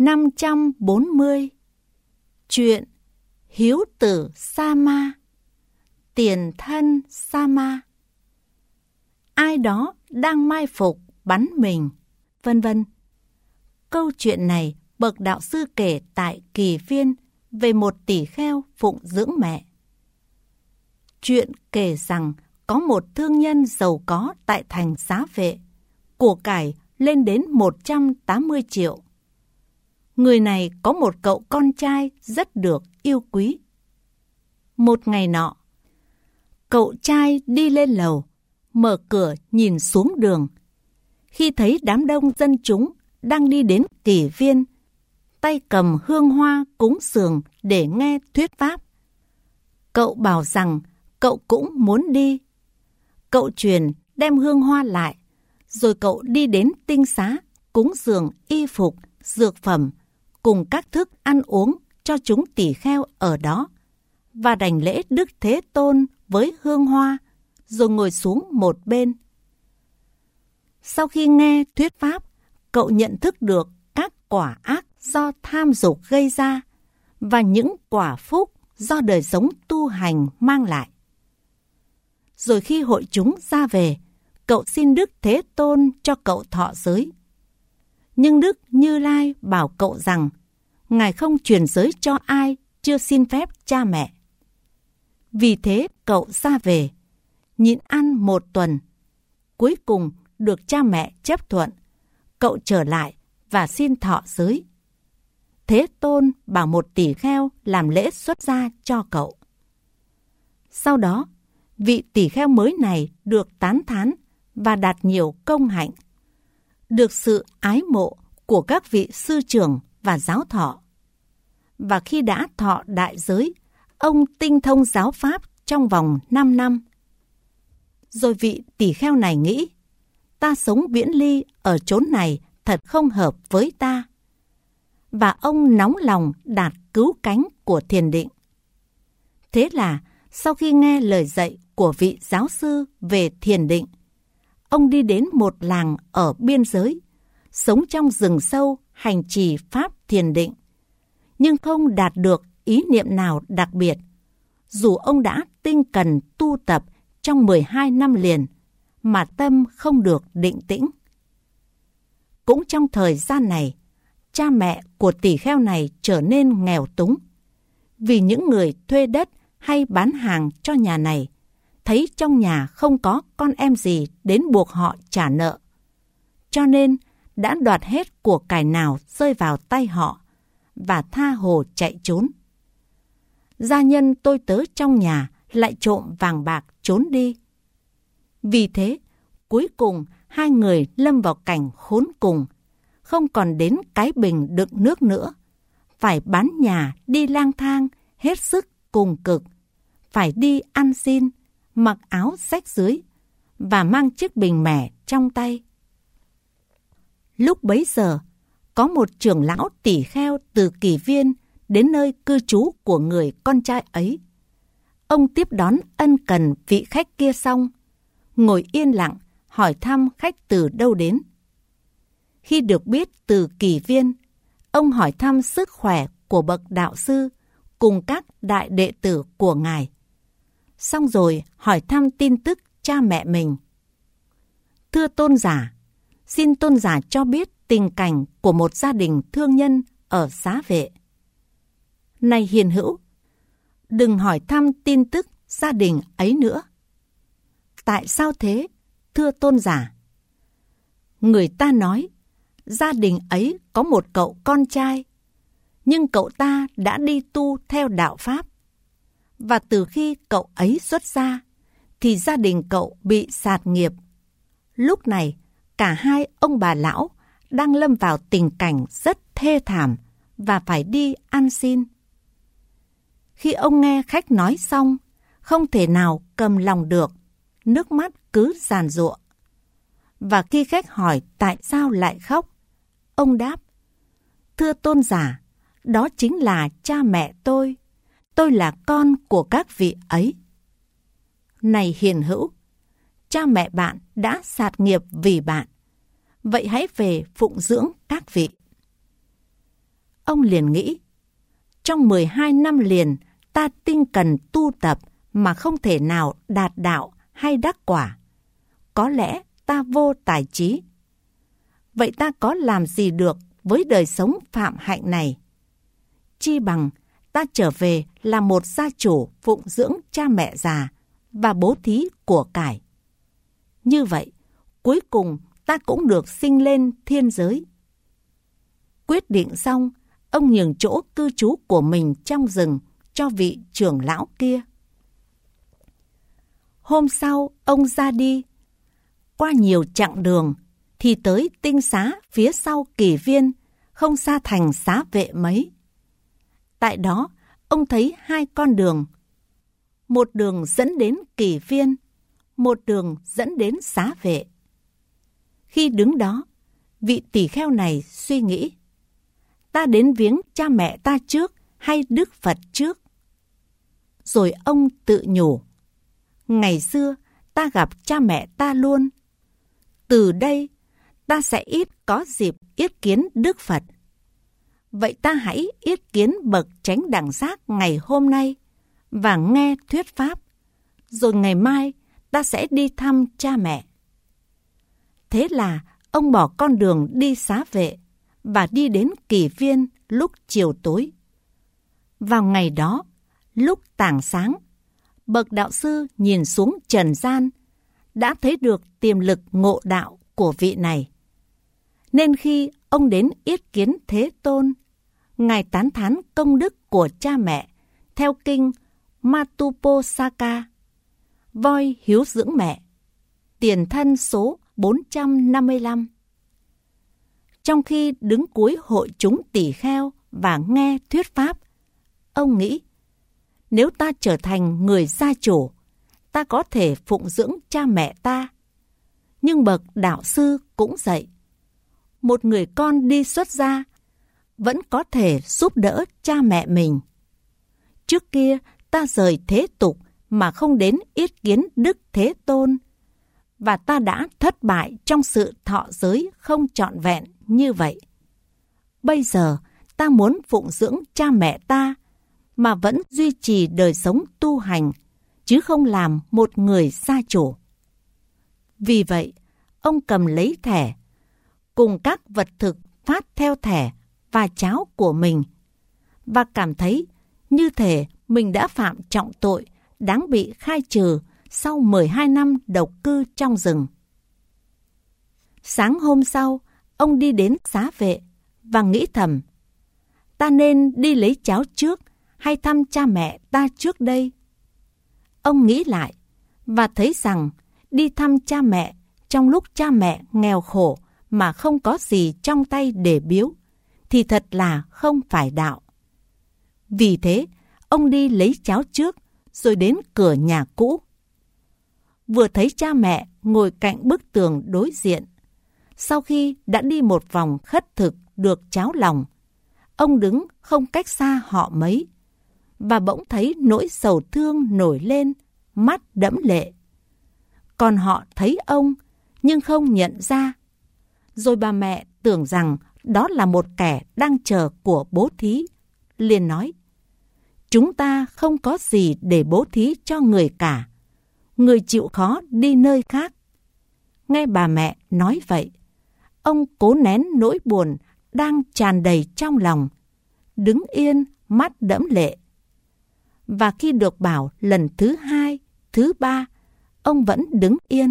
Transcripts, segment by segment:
540. Chuyện hiếu tử Sa-ma, tiền thân Sa-ma. Ai đó đang mai phục bắn mình, vân vân. Câu chuyện này bậc đạo sư kể tại Kỳ Viên về một tỳ kheo phụng dưỡng mẹ. Chuyện kể rằng có một thương nhân giàu có tại thành Xá Vệ, của cải lên đến 180 triệu. Người này có một cậu con trai rất được yêu quý. Một ngày nọ, cậu trai đi lên lầu, mở cửa nhìn xuống đường. Khi thấy đám đông dân chúng đang đi đến Kỳ Viên, tay cầm hương hoa cúng dường để nghe thuyết pháp, cậu bảo rằng cậu cũng muốn đi. Cậu truyền đem hương hoa lại, rồi cậu đi đến tinh xá cúng dường y phục, dược phẩm cùng các thức ăn uống cho chúng tỳ kheo ở đó, và đảnh lễ Đức Thế Tôn với hương hoa, rồi ngồi xuống một bên. Sau khi nghe thuyết pháp, cậu nhận thức được các quả ác do tham dục gây ra và những quả phúc do đời sống tu hành mang lại. Rồi khi hội chúng ra về, cậu xin Đức Thế Tôn cho cậu thọ giới. Nhưng Đức Như Lai bảo cậu rằng Ngài không truyền giới cho ai chưa xin phép cha mẹ. Vì thế cậu ra về, nhịn ăn một tuần. Cuối cùng được cha mẹ chấp thuận, cậu trở lại và xin thọ giới. Thế Tôn bảo một tỳ kheo làm lễ xuất gia cho cậu. Sau đó, vị tỳ kheo mới này được tán thán và đạt nhiều công hạnh, được sự ái mộ của các vị sư trưởng và giáo thọ. Và khi đã thọ đại giới, ông tinh thông giáo pháp trong vòng 5 năm. Rồi vị tỳ kheo này nghĩ, ta sống viễn ly ở chốn này thật không hợp với ta. Và ông nóng lòng đạt cứu cánh của thiền định. Thế là sau khi nghe lời dạy của vị giáo sư về thiền định, ông đi đến một làng ở biên giới, sống trong rừng sâu hành trì pháp thiền định, nhưng không đạt được ý niệm nào đặc biệt, dù ông đã tinh cần tu tập trong 12 năm liền, mà tâm không được định tĩnh. Cũng trong thời gian này, cha mẹ của tỳ kheo này trở nên nghèo túng, vì những người thuê đất hay bán hàng cho nhà này thấy trong nhà không có con em gì đến buộc họ trả nợ, cho nên đã đoạt hết của cải nào rơi vào tay họ và tha hồ chạy trốn. Gia nhân tôi tớ trong nhà lại trộm vàng bạc trốn đi. Vì thế, cuối cùng hai người lâm vào cảnh khốn cùng, không còn đến cái bình đựng nước nữa, phải bán nhà đi lang thang hết sức cùng cực, phải đi ăn xin, mặc áo rách rưới và mang chiếc bình mẻ trong tay. Lúc bấy giờ, có một trưởng lão tỳ kheo từ Kỳ Viên đến nơi cư trú của người con trai ấy. Ông tiếp đón ân cần vị khách kia xong, ngồi yên lặng hỏi thăm khách từ đâu đến. Khi được biết từ Kỳ Viên, ông hỏi thăm sức khỏe của bậc đạo sư cùng các đại đệ tử của ngài. Xong rồi hỏi thăm tin tức cha mẹ mình. Thưa tôn giả, xin tôn giả cho biết tình cảnh của một gia đình thương nhân ở Xá Vệ. Này hiền hữu, đừng hỏi thăm tin tức gia đình ấy nữa. Tại sao thế, thưa tôn giả? Người ta nói, gia đình ấy có một cậu con trai, nhưng cậu ta đã đi tu theo đạo Pháp. Và từ khi cậu ấy xuất gia, thì gia đình cậu bị sạt nghiệp. Lúc này, cả hai ông bà lão đang lâm vào tình cảnh rất thê thảm và phải đi ăn xin. Khi ông nghe khách nói xong, không thể nào cầm lòng được, nước mắt cứ giàn giụa. Và khi khách hỏi tại sao lại khóc, ông đáp, thưa tôn giả, đó chính là cha mẹ tôi là con của các vị ấy. Này hiền hữu, cha mẹ bạn đã sạt nghiệp vì bạn, vậy hãy về phụng dưỡng các vị. Ông liền nghĩ, trong 12 năm liền ta tinh cần tu tập mà không thể nào đạt đạo hay đắc quả. Có lẽ ta vô tài trí. Vậy ta có làm gì được với đời sống phạm hạnh này? Chi bằng ta trở về làm một gia chủ phụng dưỡng cha mẹ già và bố thí của cải. Như vậy, cuối cùng ta cũng được sinh lên thiên giới. Quyết định xong, ông nhường chỗ cư trú của mình trong rừng cho vị trưởng lão kia. Hôm sau, ông ra đi. Qua nhiều chặng đường, thì tới tinh xá phía sau Kỳ Viên, không xa thành Xá Vệ mấy. Tại đó, ông thấy hai con đường. Một đường dẫn đến Kỳ Viên, một đường dẫn đến Xá Vệ. Khi đứng đó, vị tỳ kheo này suy nghĩ, ta đến viếng cha mẹ ta trước hay Đức Phật trước? Rồi ông tự nhủ, ngày xưa ta gặp cha mẹ ta luôn. Từ đây, ta sẽ ít có dịp yết kiến Đức Phật. Vậy ta hãy yết kiến bậc chánh đẳng giác ngày hôm nay và nghe thuyết pháp, rồi ngày mai ta sẽ đi thăm cha mẹ. Thế là ông bỏ con đường đi Xá Vệ và đi đến Kỳ Viên lúc chiều tối. Vào ngày đó, lúc tảng sáng, bậc đạo sư nhìn xuống trần gian, đã thấy được tiềm lực ngộ đạo của vị này. Nên khi ông đến yết kiến Thế Tôn, Ngài tán thán công đức của cha mẹ theo kinh Matuposaka, voi hiếu dưỡng mẹ, tiền thân số 455. Trong khi đứng cuối hội chúng tỳ kheo và nghe thuyết pháp, ông nghĩ, nếu ta trở thành người gia chủ, ta có thể phụng dưỡng cha mẹ ta. Nhưng bậc đạo sư cũng dạy, một người con đi xuất gia vẫn có thể giúp đỡ cha mẹ mình. Trước kia ta rời thế tục mà không đến yết kiến Đức Thế Tôn, và ta đã thất bại trong sự thọ giới không trọn vẹn như vậy. Bây giờ ta muốn phụng dưỡng cha mẹ ta mà vẫn duy trì đời sống tu hành, chứ không làm một người gia chủ. Vì vậy, ông cầm lấy thẻ, cùng các vật thực phát theo thẻ và cháo của mình, và cảm thấy như thể mình đã phạm trọng tội đáng bị khai trừ sau 12 năm độc cư trong rừng. Sáng hôm sau, ông đi đến Xá Vệ và nghĩ thầm, ta nên đi lấy cháo trước hay thăm cha mẹ ta trước đây? Ông nghĩ lại và thấy rằng đi thăm cha mẹ trong lúc cha mẹ nghèo khổ mà không có gì trong tay để biếu thì thật là không phải đạo. Vì thế, ông đi lấy cháo trước rồi đến cửa nhà cũ. Vừa thấy cha mẹ ngồi cạnh bức tường đối diện, sau khi đã đi một vòng khất thực được cháo lòng, ông đứng không cách xa họ mấy, và bỗng thấy nỗi sầu thương nổi lên, mắt đẫm lệ. Còn họ thấy ông, nhưng không nhận ra. Rồi bà mẹ tưởng rằng đó là một kẻ đang chờ của bố thí, liền nói, chúng ta không có gì để bố thí cho người cả. Người chịu khó đi nơi khác. Nghe bà mẹ nói vậy, ông cố nén nỗi buồn đang tràn đầy trong lòng, đứng yên mắt đẫm lệ. Và khi được bảo lần thứ hai, thứ ba, ông vẫn đứng yên.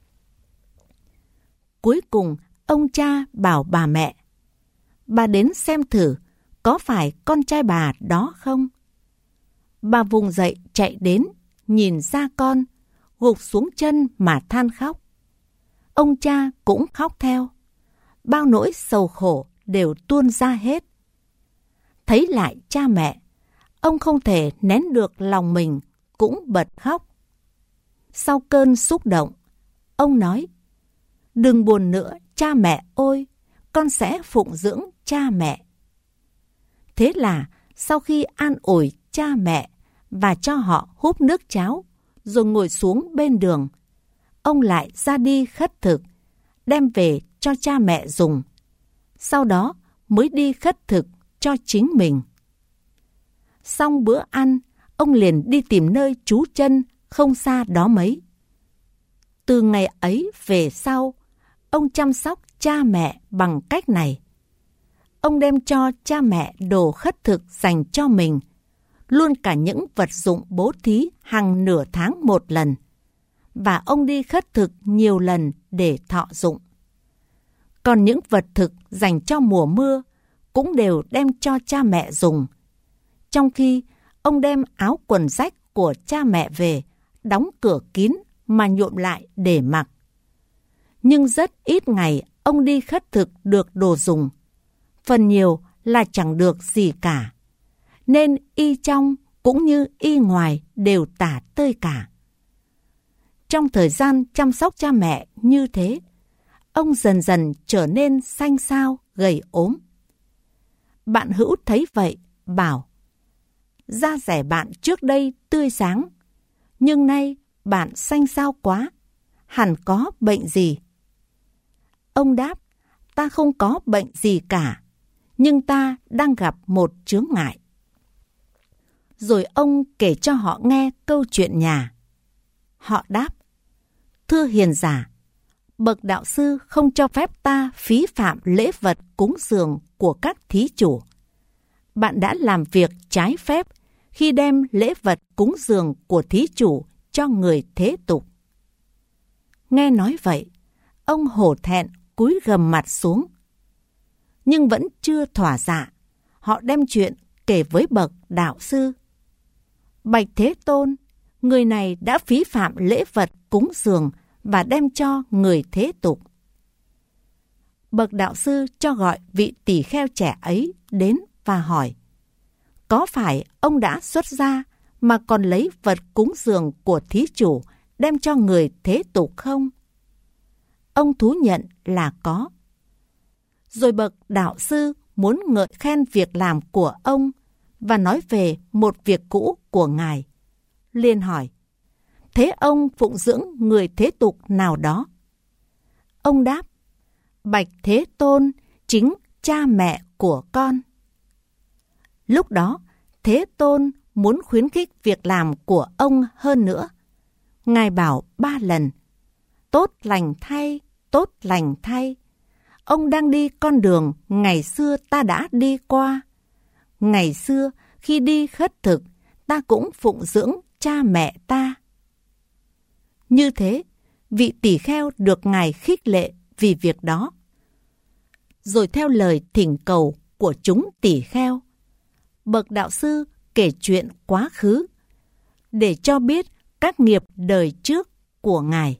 Cuối cùng, ông cha bảo bà mẹ, bà đến xem thử có phải con trai bà đó không? Bà vùng dậy chạy đến, nhìn ra con, gục xuống chân mà than khóc. Ông cha cũng khóc theo. Bao nỗi sầu khổ đều tuôn ra hết. Thấy lại cha mẹ, ông không thể nén được lòng mình, cũng bật khóc. Sau cơn xúc động, ông nói, đừng buồn nữa cha mẹ ơi, con sẽ phụng dưỡng cha mẹ. Thế là sau khi an ủi cha mẹ và cho họ húp nước cháo, rồi ngồi xuống bên đường, ông lại ra đi khất thực, đem về cho cha mẹ dùng. Sau đó mới đi khất thực cho chính mình. Xong bữa ăn, ông liền đi tìm nơi trú chân không xa đó mấy. Từ ngày ấy về sau, ông chăm sóc cha mẹ bằng cách này. Ông đem cho cha mẹ đồ khất thực dành cho mình, luôn cả những vật dụng bố thí hàng nửa tháng một lần, và ông đi khất thực nhiều lần để thọ dụng. Còn những vật thực dành cho mùa mưa cũng đều đem cho cha mẹ dùng, trong khi ông đem áo quần rách của cha mẹ về, đóng cửa kín mà nhuộm lại để mặc. Nhưng rất ít ngày ông đi khất thực được đồ dùng, phần nhiều là chẳng được gì cả, nên y trong cũng như y ngoài đều tả tơi cả. Trong thời gian chăm sóc cha mẹ như thế, ông dần dần trở nên xanh xao, gầy ốm. Bạn hữu thấy vậy, bảo: da dẻ bạn trước đây tươi sáng, nhưng nay bạn xanh xao quá, hẳn có bệnh gì? Ông đáp: ta không có bệnh gì cả, nhưng ta đang gặp một chướng ngại. Rồi ông kể cho họ nghe câu chuyện nhà. Họ đáp: thưa hiền giả, bậc đạo sư không cho phép ta phí phạm lễ vật cúng dường của các thí chủ. Bạn đã làm việc trái phép khi đem lễ vật cúng dường của thí chủ cho người thế tục. Nghe nói vậy, ông hổ thẹn cúi gằm mặt xuống. Nhưng vẫn chưa thỏa dạ, họ đem chuyện kể với bậc đạo sư. Bạch Thế Tôn, người này đã phí phạm lễ vật cúng dường và đem cho người thế tục. Bậc đạo sư cho gọi vị tỳ kheo trẻ ấy đến và hỏi: có phải ông đã xuất gia mà còn lấy vật cúng dường của thí chủ đem cho người thế tục không? Ông thú nhận là có. Rồi bậc đạo sư muốn ngợi khen việc làm của ông và nói về một việc cũ của ngài, liền hỏi: thế ông phụng dưỡng người thế tục nào đó? Ông đáp: bạch Thế Tôn, chính cha mẹ của con. Lúc đó, Thế Tôn muốn khuyến khích việc làm của ông hơn nữa. Ngài bảo 3 lần: tốt lành thay, tốt lành thay. Ông đang đi con đường ngày xưa ta đã đi qua. Ngày xưa khi đi khất thực, ta cũng phụng dưỡng cha mẹ ta. Như thế, vị tỳ kheo được ngài khích lệ vì việc đó. Rồi theo lời thỉnh cầu của chúng tỳ kheo, bậc đạo sư kể chuyện quá khứ để cho biết các nghiệp đời trước của ngài.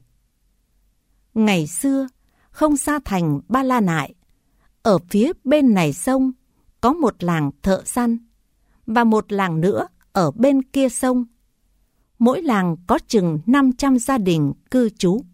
Ngày xưa, không xa thành Ba La Nại, ở phía bên này sông có một làng thợ săn và một làng nữa ở bên kia sông. Mỗi làng có chừng 500 gia đình cư trú.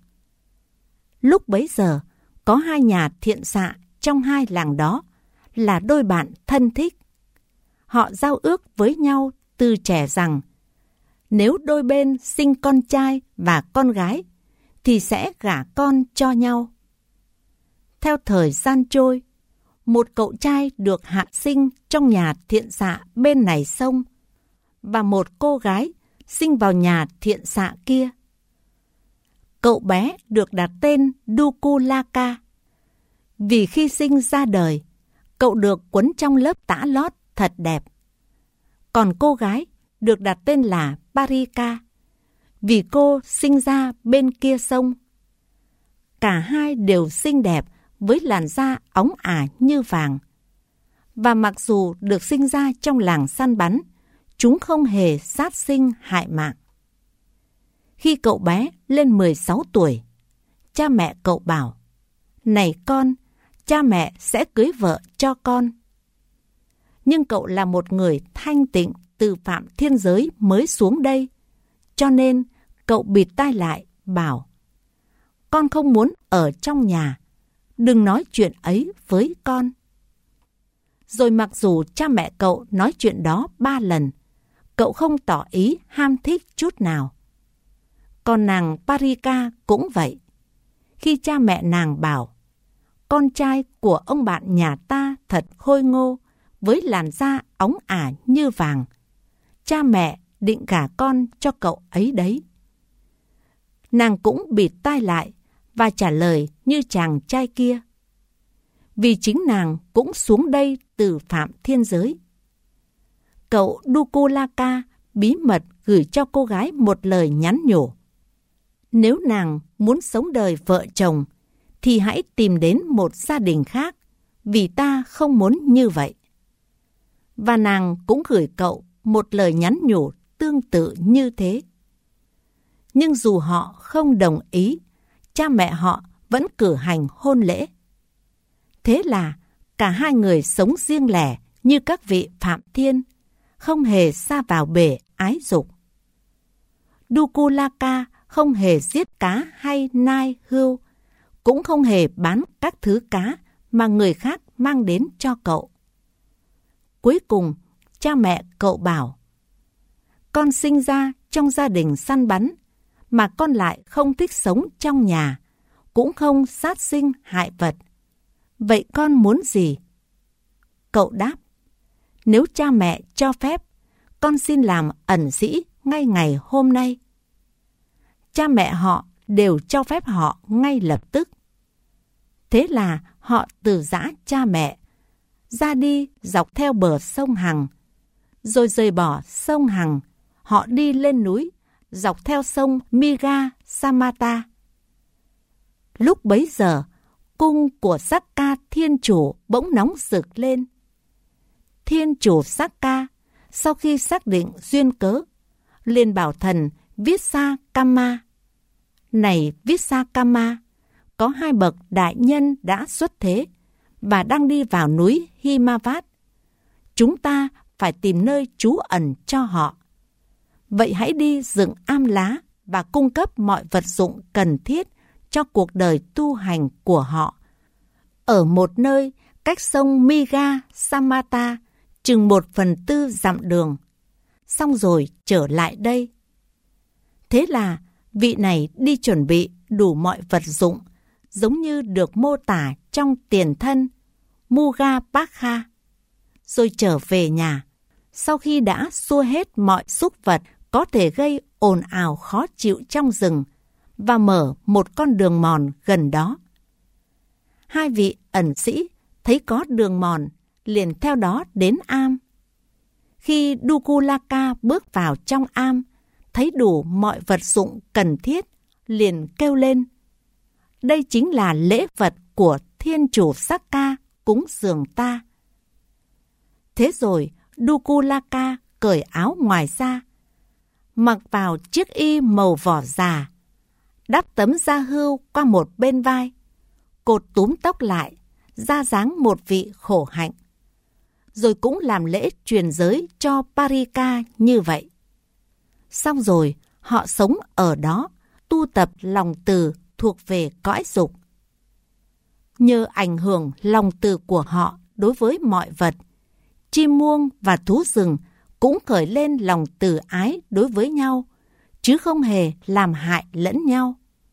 Lúc bấy giờ, có 2 nhà thiện xạ trong 2 làng đó là đôi bạn thân thích. Họ giao ước với nhau từ trẻ rằng nếu đôi bên sinh con trai và con gái thì sẽ gả con cho nhau. Theo thời gian trôi, một cậu trai được hạ sinh trong nhà thiện xạ bên này sông và một cô gái sinh vào nhà thiện xạ kia. Cậu bé được đặt tên Dukulaka vì khi sinh ra đời, cậu được quấn trong lớp tã lót thật đẹp. Còn cô gái được đặt tên là Parika vì cô sinh ra bên kia sông. Cả hai đều xinh đẹp với làn da óng ả như vàng. Và mặc dù được sinh ra trong làng săn bắn, chúng không hề sát sinh hại mạng. Khi cậu bé lên 16 tuổi, cha mẹ cậu bảo: này con, cha mẹ sẽ cưới vợ cho con. Nhưng cậu là một người thanh tịnh từ phạm thiên giới mới xuống đây, cho nên cậu bịt tai lại bảo: con không muốn ở trong nhà, đừng nói chuyện ấy với con. Rồi mặc dù cha mẹ cậu nói chuyện đó 3 lần, cậu không tỏ ý ham thích chút nào. Còn nàng Parika cũng vậy. Khi cha mẹ nàng bảo: con trai của ông bạn nhà ta thật khôi ngô, với làn da óng ả như vàng. Cha mẹ định gả con cho cậu ấy đấy. Nàng cũng bịt tai lại và trả lời như chàng trai kia. Vì chính nàng cũng xuống đây từ Phạm Thiên Giới. Cậu Dukulaka bí mật gửi cho cô gái một lời nhắn nhủ. Nếu nàng muốn sống đời vợ chồng, thì hãy tìm đến một gia đình khác, vì ta không muốn như vậy. Và nàng cũng gửi cậu một lời nhắn nhủ tương tự như thế. Nhưng dù họ không đồng ý, cha mẹ họ vẫn cử hành hôn lễ. Thế là cả hai người sống riêng lẻ như các vị Phạm Thiên, không hề sa vào bể ái dục. Dukulaka không hề giết cá hay nai hươu, cũng không hề bán các thứ cá mà người khác mang đến cho cậu. Cuối cùng, cha mẹ cậu bảo, con sinh ra trong gia đình săn bắn, mà con lại không thích sống trong nhà, cũng không sát sinh hại vật. Vậy con muốn gì? Cậu đáp, nếu cha mẹ cho phép, con xin làm ẩn sĩ ngay ngày hôm nay. Cha mẹ họ đều cho phép họ ngay lập tức. Thế là họ từ giã cha mẹ, ra đi dọc theo bờ sông Hằng, rồi rời bỏ sông Hằng, họ đi lên núi, dọc theo sông Miga Samata. Lúc bấy giờ, cung của Sakka Thiên Chủ bỗng nóng rực lên. Thiên Chủ Sakka, sau khi xác định duyên cớ, liền bảo thần Vissakama. Này Vissakama, có hai bậc đại nhân đã xuất thế và đang đi vào núi Himavat. Chúng ta phải tìm nơi trú ẩn cho họ. Vậy hãy đi dựng am lá và cung cấp mọi vật dụng cần thiết cho cuộc đời tu hành của họ, ở một nơi cách sông Miga Samata chừng 1/4 dặm đường. Xong rồi trở lại đây. Thế là vị này đi chuẩn bị đủ mọi vật dụng, giống như được mô tả trong tiền thân Muga Pakha, rồi trở về nhà, sau khi đã xua hết mọi súc vật có thể gây ồn ào khó chịu trong rừng, và mở một con đường mòn gần đó. Hai vị ẩn sĩ thấy có đường mòn, liền theo đó đến am. Khi Dukulaka bước vào trong am, thấy đủ mọi vật dụng cần thiết, liền kêu lên, đây chính là lễ vật của Thiên Chủ Sakka cúng dường ta. Thế rồi Dukulaka cởi áo ngoài ra, mặc vào chiếc y màu vỏ già, đắp tấm da hươu qua một bên vai, cột túm tóc lại, ra dáng một vị khổ hạnh. Rồi cũng làm lễ truyền giới cho Parika như vậy. Xong rồi, họ sống ở đó, tu tập lòng từ thuộc về cõi dục. Nhờ ảnh hưởng lòng từ của họ đối với mọi vật, chim muông và thú rừng cũng khởi lên lòng từ ái đối với nhau, chứ không hề làm hại lẫn nhau.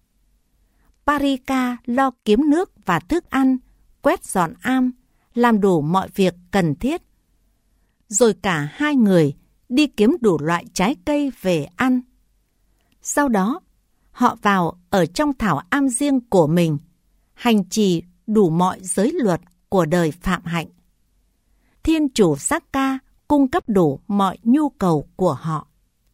Parika lo kiếm nước và thức ăn, quét dọn am, làm đủ mọi việc cần thiết. Rồi cả hai người đi kiếm đủ loại trái cây về ăn. Sau đó, họ vào ở trong thảo am riêng của mình, hành trì đủ mọi giới luật của đời phạm hạnh. Thiên Chủ Sakka cung cấp đủ mọi nhu cầu của họ.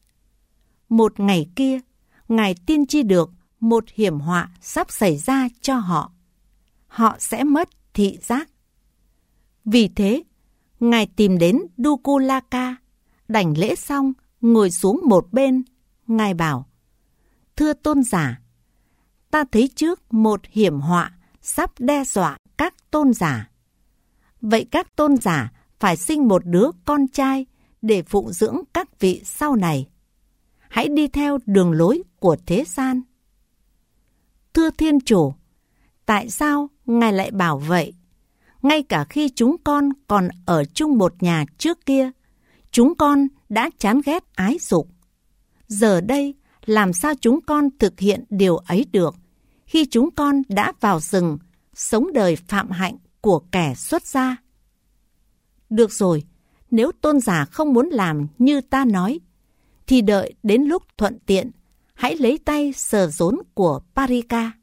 Một ngày kia, Ngài tiên tri được một hiểm họa sắp xảy ra cho họ. Họ sẽ mất thị giác. Vì thế, Ngài tìm đến Dukulaka, đảnh lễ xong, ngồi xuống một bên. Ngài bảo, thưa tôn giả, ta thấy trước một hiểm họa sắp đe dọa các tôn giả. Vậy các tôn giả phải sinh một đứa con trai để phụng dưỡng các vị sau này. Hãy đi theo đường lối của thế gian. Thưa Thiên Chủ, tại sao Ngài lại bảo vậy? Ngay cả khi chúng con còn ở chung một nhà trước kia, chúng con đã chán ghét ái dục. Giờ đây, làm sao chúng con thực hiện điều ấy được khi chúng con đã vào rừng, sống đời phạm hạnh của kẻ xuất gia? Được rồi, nếu tôn giả không muốn làm như ta nói, thì đợi đến lúc thuận tiện, hãy lấy tay sờ rốn của Parika.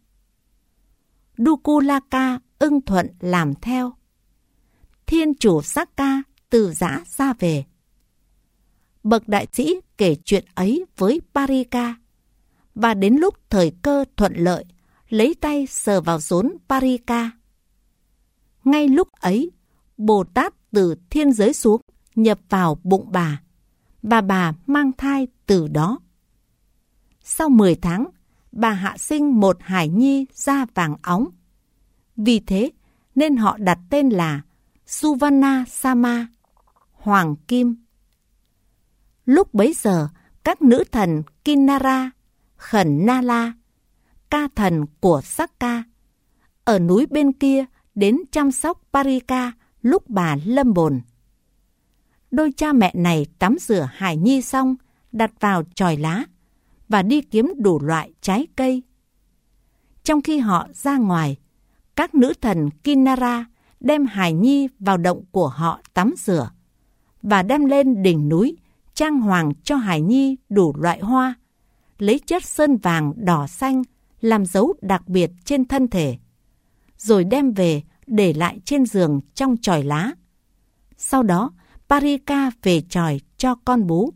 Dukulaka ưng thuận làm theo. Thiên chủ Sakka từ giã ra về. Bậc đại sĩ kể chuyện ấy với Parika, và đến lúc thời cơ thuận lợi, lấy tay sờ vào rốn Parika. Ngay lúc ấy, Bồ Tát từ thiên giới xuống, nhập vào bụng bà, và bà mang thai từ đó. Sau 10 tháng, bà hạ sinh một hài nhi da vàng óng. Vì thế nên họ đặt tên là Suvarna Sama, Hoàng Kim. Lúc bấy giờ, các nữ thần Kinnara, Khẩn Nala, ca thần của Sakka, ở núi bên kia đến chăm sóc Parika lúc bà lâm bồn. Đôi cha mẹ này tắm rửa hài nhi xong, đặt vào chòi lá và đi kiếm đủ loại trái cây. Trong khi họ ra ngoài, các nữ thần Kinnara đem hài nhi vào động của họ tắm rửa và đem lên đỉnh núi trang hoàng cho hài nhi đủ loại hoa, lấy chất sơn vàng đỏ xanh làm dấu đặc biệt trên thân thể, rồi đem về để lại trên giường trong chòi lá. Sau đó, Parika về chòi cho con bú.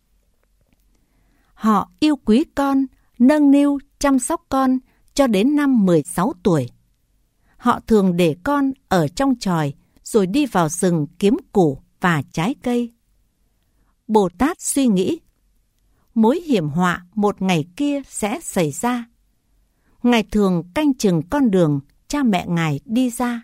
Họ yêu quý con, nâng niu chăm sóc con cho đến năm 16 tuổi. Họ thường để con ở trong chòi rồi đi vào rừng kiếm củ và trái cây. Bồ Tát suy nghĩ, mối hiểm họa một ngày kia sẽ xảy ra. Ngài thường canh chừng con đường cha mẹ Ngài đi ra.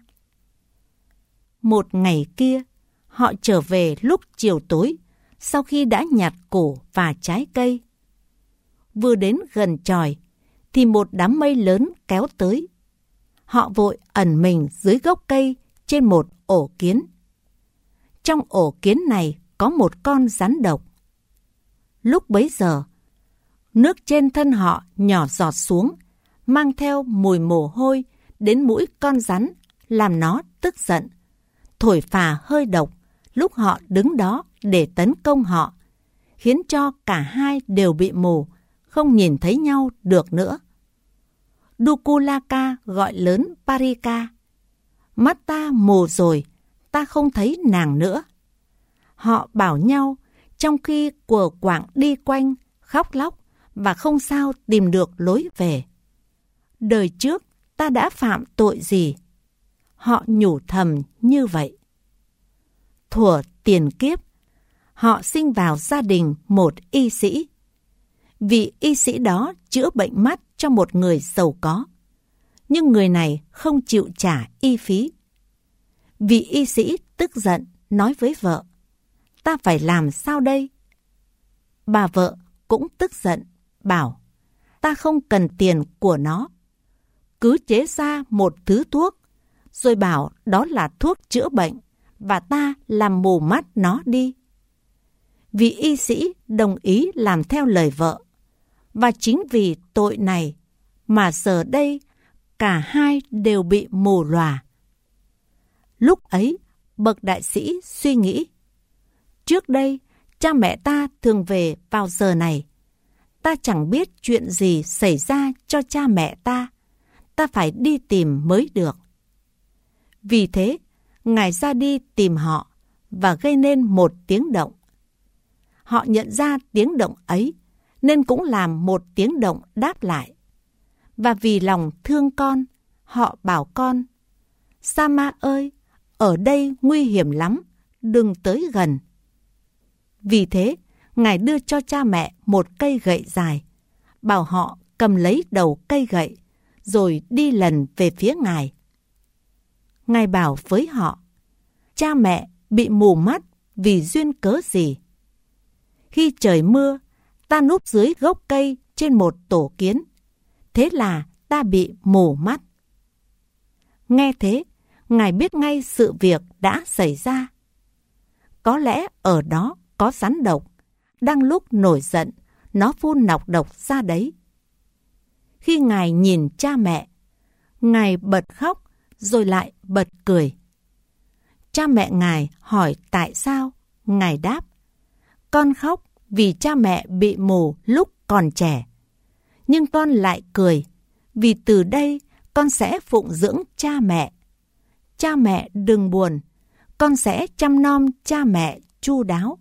Một ngày kia, họ trở về lúc chiều tối, sau khi đã nhặt củ và trái cây. Vừa đến gần chòi, thì một đám mây lớn kéo tới. Họ vội ẩn mình dưới gốc cây trên một ổ kiến. Trong ổ kiến này có một con rắn độc. Lúc bấy giờ, nước trên thân họ nhỏ giọt xuống, mang theo mùi mồ hôi đến mũi con rắn, làm nó tức giận, thổi phà hơi độc lúc họ đứng đó để tấn công họ, khiến cho cả hai đều bị mù, không nhìn thấy nhau được nữa. Dukulaka gọi lớn Parika. Mắt ta mù rồi, ta không thấy nàng nữa. Họ bảo nhau trong khi quờ quạng đi quanh, khóc lóc và không sao tìm được lối về. Đời trước ta đã phạm tội gì? Họ nhủ thầm như vậy. Thuở tiền kiếp, họ sinh vào gia đình một y sĩ. Vị y sĩ đó chữa bệnh mắt cho một người giàu có, nhưng người này không chịu trả y phí. Vị y sĩ tức giận nói với vợ, ta phải làm sao đây? Bà vợ cũng tức giận, bảo, ta không cần tiền của nó. Cứ chế ra một thứ thuốc, rồi bảo đó là thuốc chữa bệnh, và ta làm mù mắt nó đi. Vị y sĩ đồng ý làm theo lời vợ, và chính vì tội này mà giờ đây cả hai đều bị mù lòa. Lúc ấy, bậc đại sĩ suy nghĩ, trước đây cha mẹ ta thường về vào giờ này. Ta chẳng biết chuyện gì xảy ra cho cha mẹ ta. Ta phải đi tìm mới được. Vì thế, Ngài ra đi tìm họ và gây nên một tiếng động. Họ nhận ra tiếng động ấy nên cũng làm một tiếng động đáp lại. Và vì lòng thương con, họ bảo con, Sama ơi, ở đây nguy hiểm lắm, đừng tới gần. Vì thế, Ngài đưa cho cha mẹ một cây gậy dài, bảo họ cầm lấy đầu cây gậy, rồi đi lần về phía Ngài. Ngài bảo với họ, cha mẹ bị mù mắt vì duyên cớ gì? Khi trời mưa, ta núp dưới gốc cây trên một tổ kiến, thế là ta bị mù mắt. Nghe thế, Ngài biết ngay sự việc đã xảy ra. Có lẽ ở đó có rắn độc, đang lúc nổi giận, nó phun nọc độc ra đấy. Khi Ngài nhìn cha mẹ, Ngài bật khóc rồi lại bật cười. Cha mẹ Ngài hỏi tại sao. Ngài đáp: con khóc vì cha mẹ bị mù lúc còn trẻ. Nhưng con lại cười, vì từ đây con sẽ phụng dưỡng cha mẹ. Cha mẹ đừng buồn, con sẽ chăm nom cha mẹ chu đáo.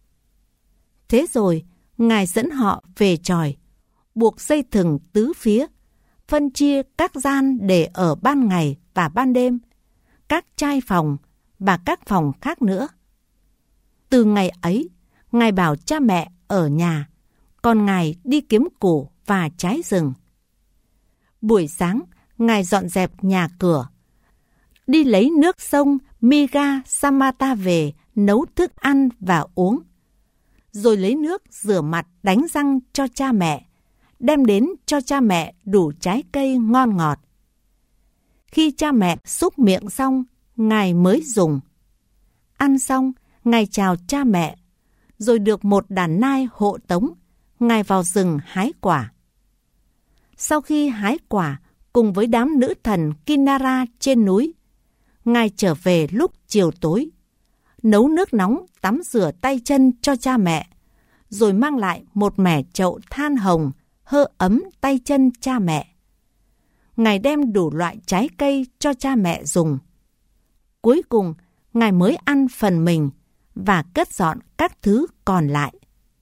Thế rồi, Ngài dẫn họ về chòi, buộc dây thừng tứ phía, phân chia các gian để ở ban ngày và ban đêm, các trai phòng và các phòng khác nữa. Từ ngày ấy, Ngài bảo cha mẹ ở nhà, còn Ngài đi kiếm củ và trái rừng. Buổi sáng, Ngài dọn dẹp nhà cửa, đi lấy nước sông Miga Samata về nấu thức ăn và uống, rồi lấy nước rửa mặt đánh răng cho cha mẹ, đem đến cho cha mẹ đủ trái cây ngon ngọt. Khi cha mẹ súc miệng xong, Ngài mới dùng. Ăn xong, Ngài chào cha mẹ, rồi được một đàn nai hộ tống, Ngài vào rừng hái quả. Sau khi hái quả cùng với đám nữ thần Kinara trên núi, Ngài trở về lúc chiều tối, nấu nước nóng tắm rửa tay chân cho cha mẹ, rồi mang lại một mẻ chậu than hồng hơ ấm tay chân cha mẹ. Ngài đem đủ loại trái cây cho cha mẹ dùng. Cuối cùng, Ngài mới ăn phần mình và cất dọn các thứ còn lại.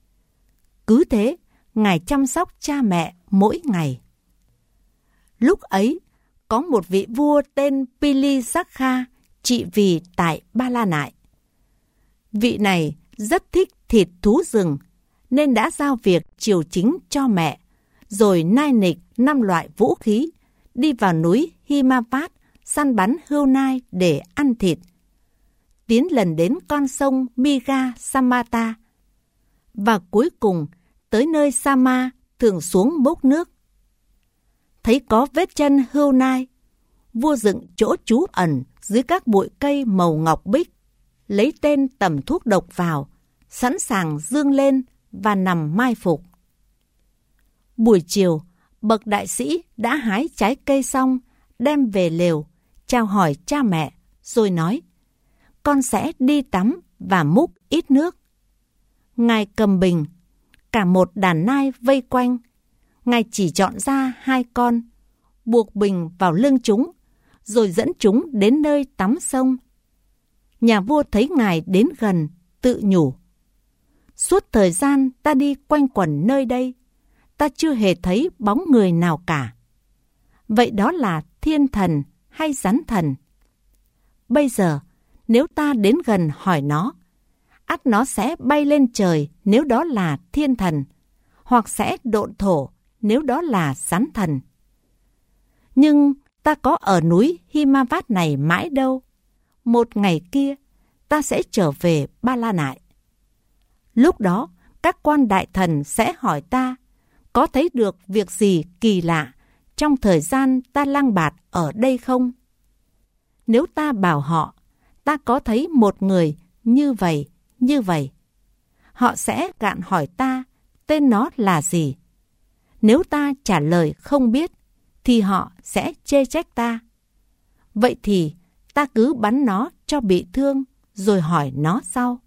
Cứ thế, Ngài chăm sóc cha mẹ mỗi ngày. Lúc ấy, có một vị vua tên Pilisakha trị vì tại Ba La Nại. Vị này rất thích thịt thú rừng, nên đã giao việc triều chính cho mẹ, rồi nai nịch 5 loại vũ khí, đi vào núi Himavat săn bắn hươu nai để ăn thịt. Tiến lần đến con sông Miga Samata, và cuối cùng tới nơi Sama thường xuống múc nước. Thấy có vết chân hươu nai, vua dựng chỗ trú ẩn dưới các bụi cây màu ngọc bích, lấy tên tẩm thuốc độc vào, sẵn sàng dương lên và nằm mai phục. Buổi chiều, bậc đại sĩ đã hái trái cây xong, đem về lều, chào hỏi cha mẹ, rồi nói: con sẽ đi tắm và múc ít nước. Ngài cầm bình, cả một đàn nai vây quanh. Ngài chỉ chọn ra 2 con, buộc bình vào lưng chúng, rồi dẫn chúng đến nơi tắm sông. Nhà vua thấy Ngài đến gần, tự nhủ: suốt thời gian ta đi quanh quẩn nơi đây, ta chưa hề thấy bóng người nào cả. Vậy đó là thiên thần hay rắn thần? Bây giờ, nếu ta đến gần hỏi nó, ắt nó sẽ bay lên trời nếu đó là thiên thần, hoặc sẽ độn thổ nếu đó là rắn thần. Nhưng ta có ở núi Himavat này mãi đâu. Một ngày kia, ta sẽ trở về Ba La Nại. Lúc đó, các quan đại thần sẽ hỏi ta có thấy được việc gì kỳ lạ trong thời gian ta lang bạt ở đây không? Nếu ta bảo họ, ta có thấy một người như vậy, họ sẽ gạn hỏi ta tên nó là gì. Nếu ta trả lời không biết, thì họ sẽ chê trách ta. Vậy thì ta cứ bắn nó cho bị thương, rồi hỏi nó sau.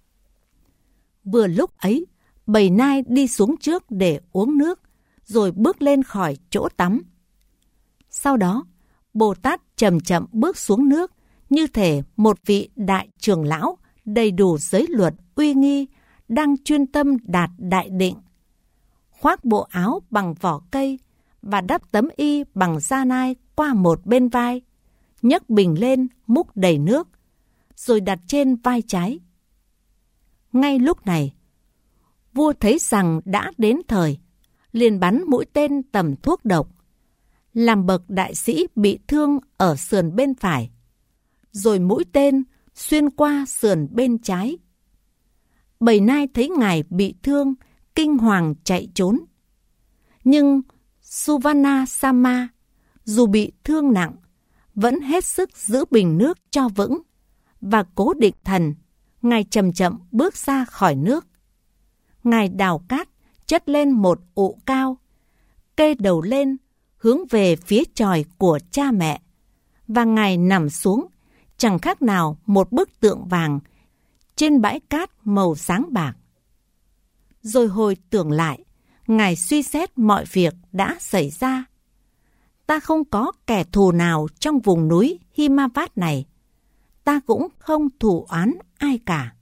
Vừa lúc ấy, bầy nai đi xuống trước để uống nước, rồi bước lên khỏi chỗ tắm. Sau đó, Bồ Tát chậm chậm bước xuống nước, như thể một vị đại trưởng lão đầy đủ giới luật uy nghi, đang chuyên tâm đạt đại định. Khoác bộ áo bằng vỏ cây và đắp tấm y bằng da nai qua một bên vai, nhấc bình lên múc đầy nước, rồi đặt trên vai trái. Ngay lúc này, vua thấy rằng đã đến thời, liền bắn mũi tên tẩm thuốc độc, làm bậc đại sĩ bị thương ở sườn bên phải, rồi mũi tên xuyên qua sườn bên trái. Bầy nai thấy Ngài bị thương, kinh hoàng chạy trốn. Nhưng Suvarna Sama, dù bị thương nặng, vẫn hết sức giữ bình nước cho vững, và cố định thần, Ngài chậm chậm bước ra khỏi nước. Ngài đào cát, chất lên một ụ cao, kê đầu lên, hướng về phía chòi của cha mẹ, và Ngài nằm xuống, chẳng khác nào một bức tượng vàng trên bãi cát màu sáng bạc. Rồi hồi tưởng lại, Ngài suy xét mọi việc đã xảy ra. Ta không có kẻ thù nào trong vùng núi Himavat này. Ta cũng không thù oán ai cả.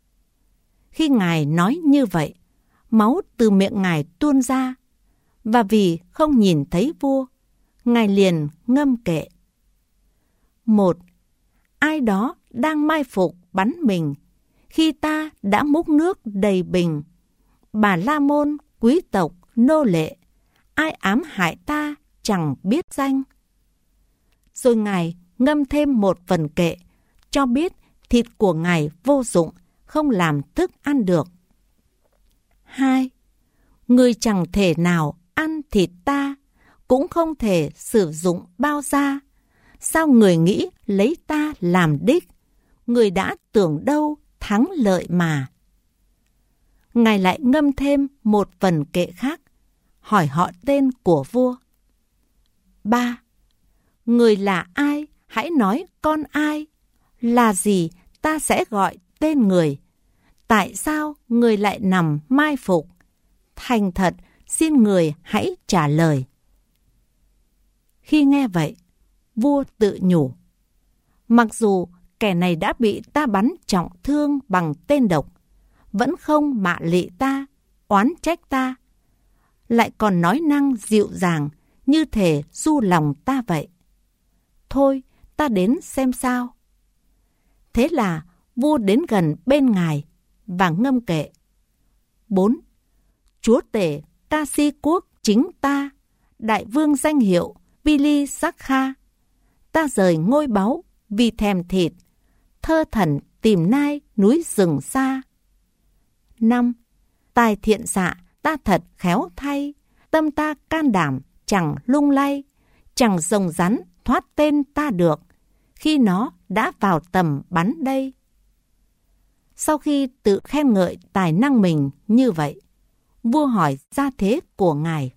Khi Ngài nói như vậy, máu từ miệng Ngài tuôn ra, và vì không nhìn thấy vua, Ngài liền ngâm kệ. 1. Ai đó đang mai phục bắn mình khi ta đã múc nước đầy bình. Bà La Môn, quý tộc, nô lệ, ai ám hại ta chẳng biết danh. Rồi Ngài ngâm thêm một vần kệ, cho biết thịt của Ngài vô dụng, không làm thức ăn được. 2. Người chẳng thể nào ăn thịt ta, cũng không thể sử dụng bao da. Sao người nghĩ lấy ta làm đích? Người đã tưởng đâu thắng lợi mà. Ngài lại ngâm thêm một vần kệ khác, hỏi họ tên của vua. 3. Người là ai? Hãy nói con ai? Là gì ta sẽ gọi tên người? Tại sao người lại nằm mai phục? Thành thật, xin người hãy trả lời. Khi nghe vậy, vua tự nhủ. Mặc dù kẻ này đã bị ta bắn trọng thương bằng tên độc, vẫn không mạ lị ta, oán trách ta, lại còn nói năng dịu dàng như thể du lòng ta vậy. Thôi, ta đến xem sao. Thế là vua đến gần bên Ngài và ngâm kệ. 4. Chúa tể Ca Si quốc chính ta, đại vương danh hiệu Pili Sakha, ta rời ngôi báu vì thèm thịt, thơ thẩn tìm nai núi rừng xa. 5. Tài thiện xạ ta thật khéo thay, tâm ta can đảm chẳng lung lay, chẳng rồng rắn thoát tên ta được, khi nó đã vào tầm bắn đây. Sau khi tự khen ngợi tài năng mình như vậy, vua hỏi gia thế của Ngài.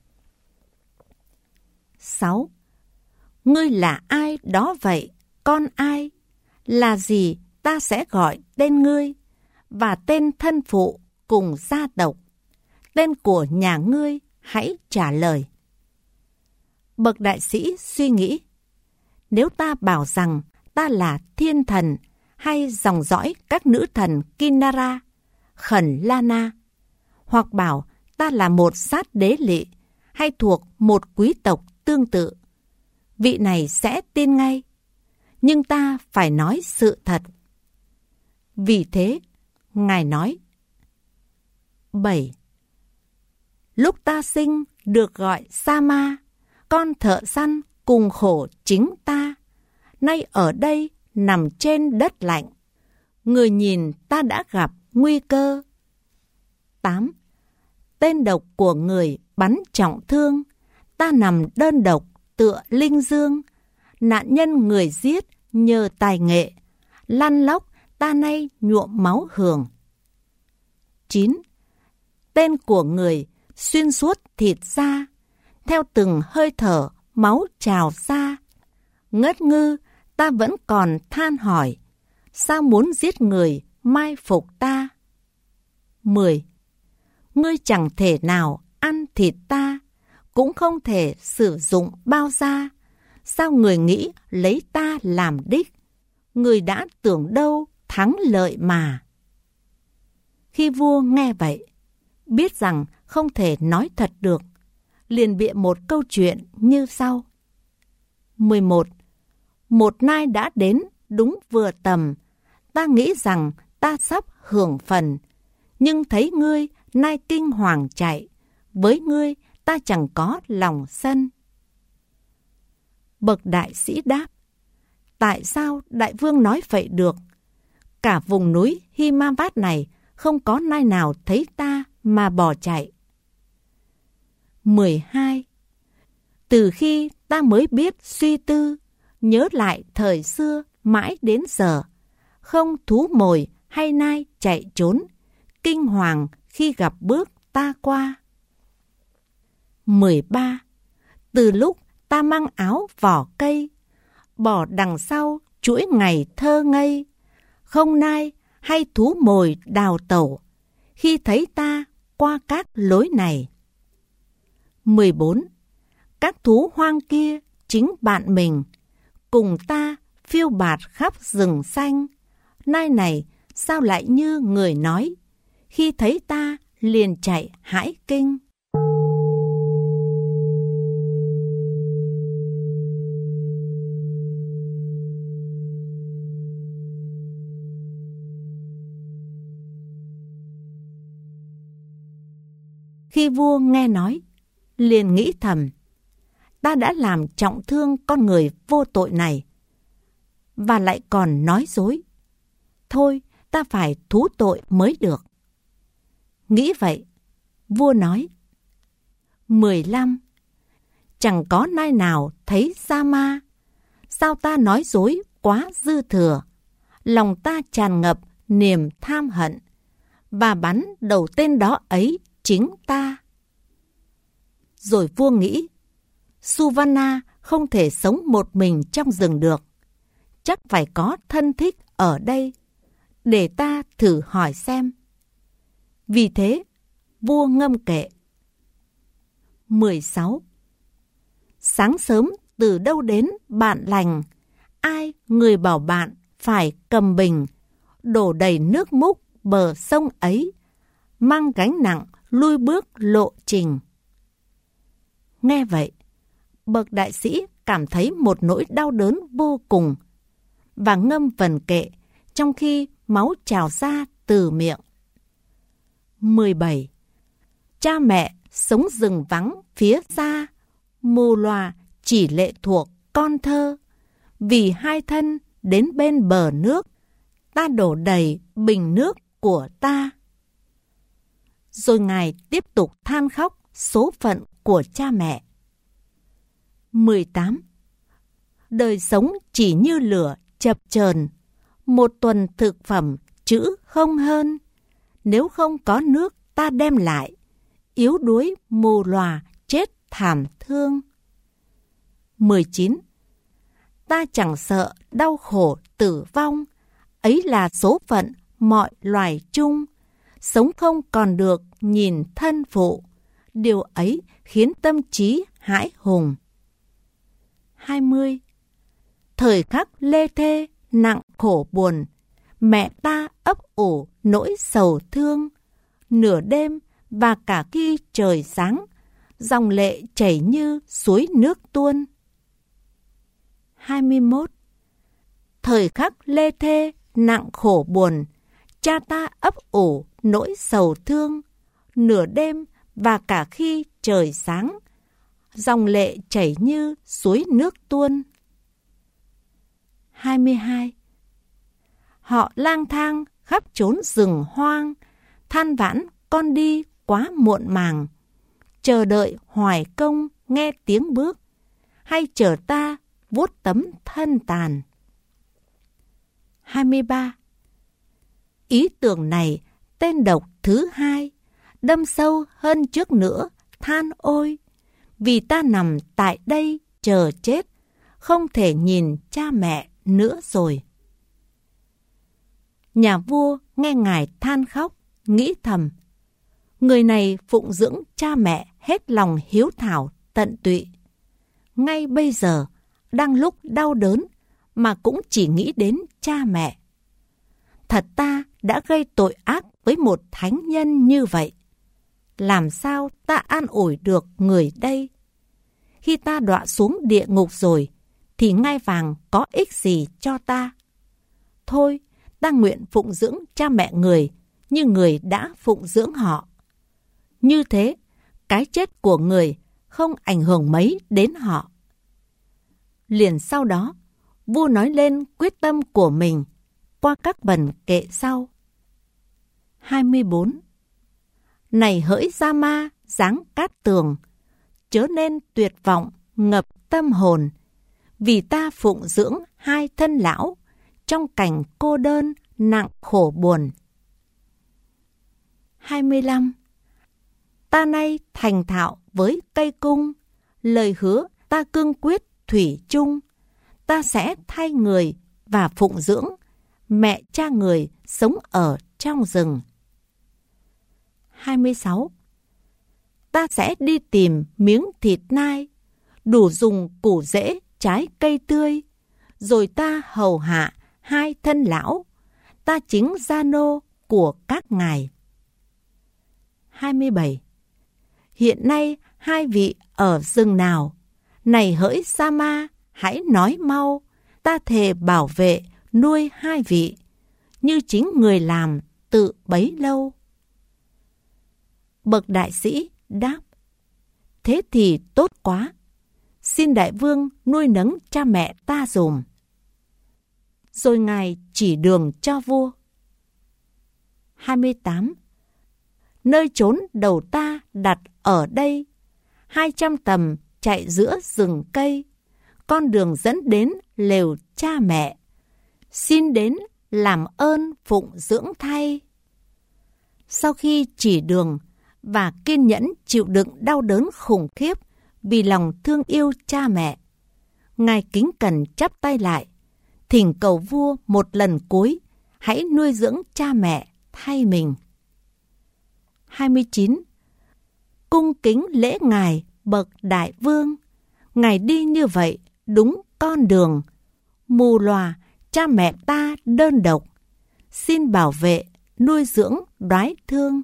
6. Ngươi là ai đó vậy, con ai? Là gì ta sẽ gọi tên ngươi, và tên thân phụ cùng gia tộc, tên của nhà ngươi hãy trả lời. Bậc đại sĩ suy nghĩ, nếu ta bảo rằng ta là thiên thần hay dòng dõi các nữ thần Kinara, Khẩn Lana, hoặc bảo ta là một sát đế lỵ hay thuộc một quý tộc tương tự, vị này sẽ tin ngay. Nhưng ta phải nói sự thật. Vì thế, Ngài nói. 7. Lúc ta sinh được gọi Sama, con thợ săn cùng khổ chính ta, nay ở đây nằm trên đất lạnh. Người nhìn ta đã gặp nguy cơ. 8. Tên độc của người bắn trọng thương, ta nằm đơn độc tựa linh dương. Nạn nhân người giết nhờ tài nghệ, lăn lóc ta nay nhuộm máu hường. 9. Tên của người xuyên suốt thịt da, theo từng hơi thở máu trào ra. Ngất ngư ta vẫn còn than hỏi, sao muốn giết người mai phục ta. 10. Ngươi chẳng thể nào ăn thịt ta, cũng không thể sử dụng bao da. Sao người nghĩ lấy ta làm đích? Người đã tưởng đâu thắng lợi mà. Khi vua nghe vậy, biết rằng không thể nói thật được, liền bịa một câu chuyện như sau. 11. Một nai đã đến đúng vừa tầm, ta nghĩ rằng ta sắp hưởng phần, nhưng thấy ngươi nai kinh hoàng chạy, với ngươi ta chẳng có lòng sân. Bậc đại sĩ đáp, tại sao đại vương nói vậy được? Cả vùng núi Himavat này không có nai nào thấy ta mà bỏ chạy. 12. Từ khi ta mới biết suy tư, nhớ lại thời xưa mãi đến giờ, không thú mồi hay nai chạy trốn, kinh hoàng khi gặp bước ta qua. 13. Từ lúc ta mang áo vỏ cây, bỏ đằng sau chuỗi ngày thơ ngây, không nai hay thú mồi đào tẩu khi thấy ta qua các lối này. 14. Các thú hoang kia chính bạn mình, cùng ta phiêu bạt khắp rừng xanh. Nay này sao lại như người nói, khi thấy ta liền chạy hãi kinh. Khi vua nghe nói, liền nghĩ thầm, ta đã làm trọng thương con người vô tội này, và lại còn nói dối. Thôi, ta phải thú tội mới được. Nghĩ vậy, vua nói, 15. Chẳng có nai nào thấy sa ma, sao ta nói dối quá dư thừa, lòng ta tràn ngập niềm tham hận, và bắn đầu tên đó ấy chính ta. Rồi vua nghĩ, Suvarna không thể sống một mình trong rừng được, chắc phải có thân thích ở đây, để ta thử hỏi xem. Vì thế, vua ngâm kệ. 16. Sáng sớm từ đâu đến bạn lành, ai người bảo bạn phải cầm bình, đổ đầy nước múc bờ sông ấy, mang gánh nặng lui bước lộ trình. Nghe vậy, bậc đại sĩ cảm thấy một nỗi đau đớn vô cùng, và ngâm vần kệ trong khi máu trào ra từ miệng. 17. Cha mẹ sống rừng vắng phía xa, mù lòa chỉ lệ thuộc con thơ. Vì hai thân đến bên bờ nước, ta đổ đầy bình nước của ta. Rồi Ngài tiếp tục than khóc số phận của cha mẹ. 18. Đời sống chỉ như lửa chập chờn, một tuần thực phẩm chữ không hơn. Nếu không có nước ta đem lại, yếu đuối mù lòa chết thảm thương. 19. Ta chẳng sợ đau khổ tử vong, ấy là số phận mọi loài chung. Sống không còn được nhìn thân phụ, điều ấy khiến tâm trí hãi hùng. 20. Thời khắc lê thê nặng khổ buồn, mẹ ta ấp ủ nỗi sầu thương. Nửa đêm và cả khi trời sáng, dòng lệ chảy như suối nước tuôn. 21. Thời khắc lê thê nặng khổ buồn, cha ta ấp ủ nỗi sầu thương. Nửa đêm và cả khi trời sáng, dòng lệ chảy như suối nước tuôn. 22. Họ lang thang khắp chốn rừng hoang, than vãn con đi quá muộn màng. Chờ đợi hoài công nghe tiếng bước, hay chờ ta vuốt tấm thân tàn. 23. Ý tưởng này tên độc thứ hai, đâm sâu hơn trước nữa, than ôi, vì ta nằm tại đây chờ chết, không thể nhìn cha mẹ nữa rồi. Nhà vua nghe Ngài than khóc, nghĩ thầm, người này phụng dưỡng cha mẹ hết lòng hiếu thảo tận tụy. Ngay bây giờ, đang lúc đau đớn, mà cũng chỉ nghĩ đến cha mẹ. Thật ta đã gây tội ác với một thánh nhân như vậy. Làm sao ta an ủi được người đây? Khi ta đọa xuống địa ngục rồi, thì ngai vàng có ích gì cho ta? Thôi, ta nguyện phụng dưỡng cha mẹ người như người đã phụng dưỡng họ. Như thế, cái chết của người không ảnh hưởng mấy đến họ. Liền sau đó, vua nói lên quyết tâm của mình qua các vần kệ sau. 24. Này hỡi Rama dáng cát tường, chớ nên tuyệt vọng ngập tâm hồn, vì ta phụng dưỡng hai thân lão trong cảnh cô đơn nặng khổ buồn. 25. Ta nay thành thạo với cây cung, lời hứa ta cương quyết thủy chung, ta sẽ thay người và phụng dưỡng mẹ cha người sống ở trong rừng. 26. Ta sẽ đi tìm miếng thịt nai, đủ dùng củ rễ trái cây tươi, rồi ta hầu hạ hai thân lão, ta chính gia nô của các ngài. 27. Hiện nay hai vị ở rừng nào? Này hỡi Sa-ma, hãy nói mau, ta thề bảo vệ nuôi hai vị, như chính người làm tự bấy lâu. Bậc đại sĩ đáp: thế thì tốt quá, xin đại vương nuôi nấng cha mẹ ta dùm. Rồi ngài chỉ đường cho vua. 28. Nơi chốn đầu ta đặt ở đây, 200 tầm chạy giữa rừng cây, con đường dẫn đến lều cha mẹ, xin đến làm ơn phụng dưỡng thay. Sau khi chỉ đường và kiên nhẫn chịu đựng đau đớn khủng khiếp vì lòng thương yêu cha mẹ, ngài kính cẩn chắp tay lại, thỉnh cầu vua một lần cuối hãy nuôi dưỡng cha mẹ thay mình. 29. Cung kính lễ ngài bậc đại vương, ngài đi như vậy đúng con đường, mù lòa cha mẹ ta đơn độc, xin bảo vệ nuôi dưỡng đoái thương.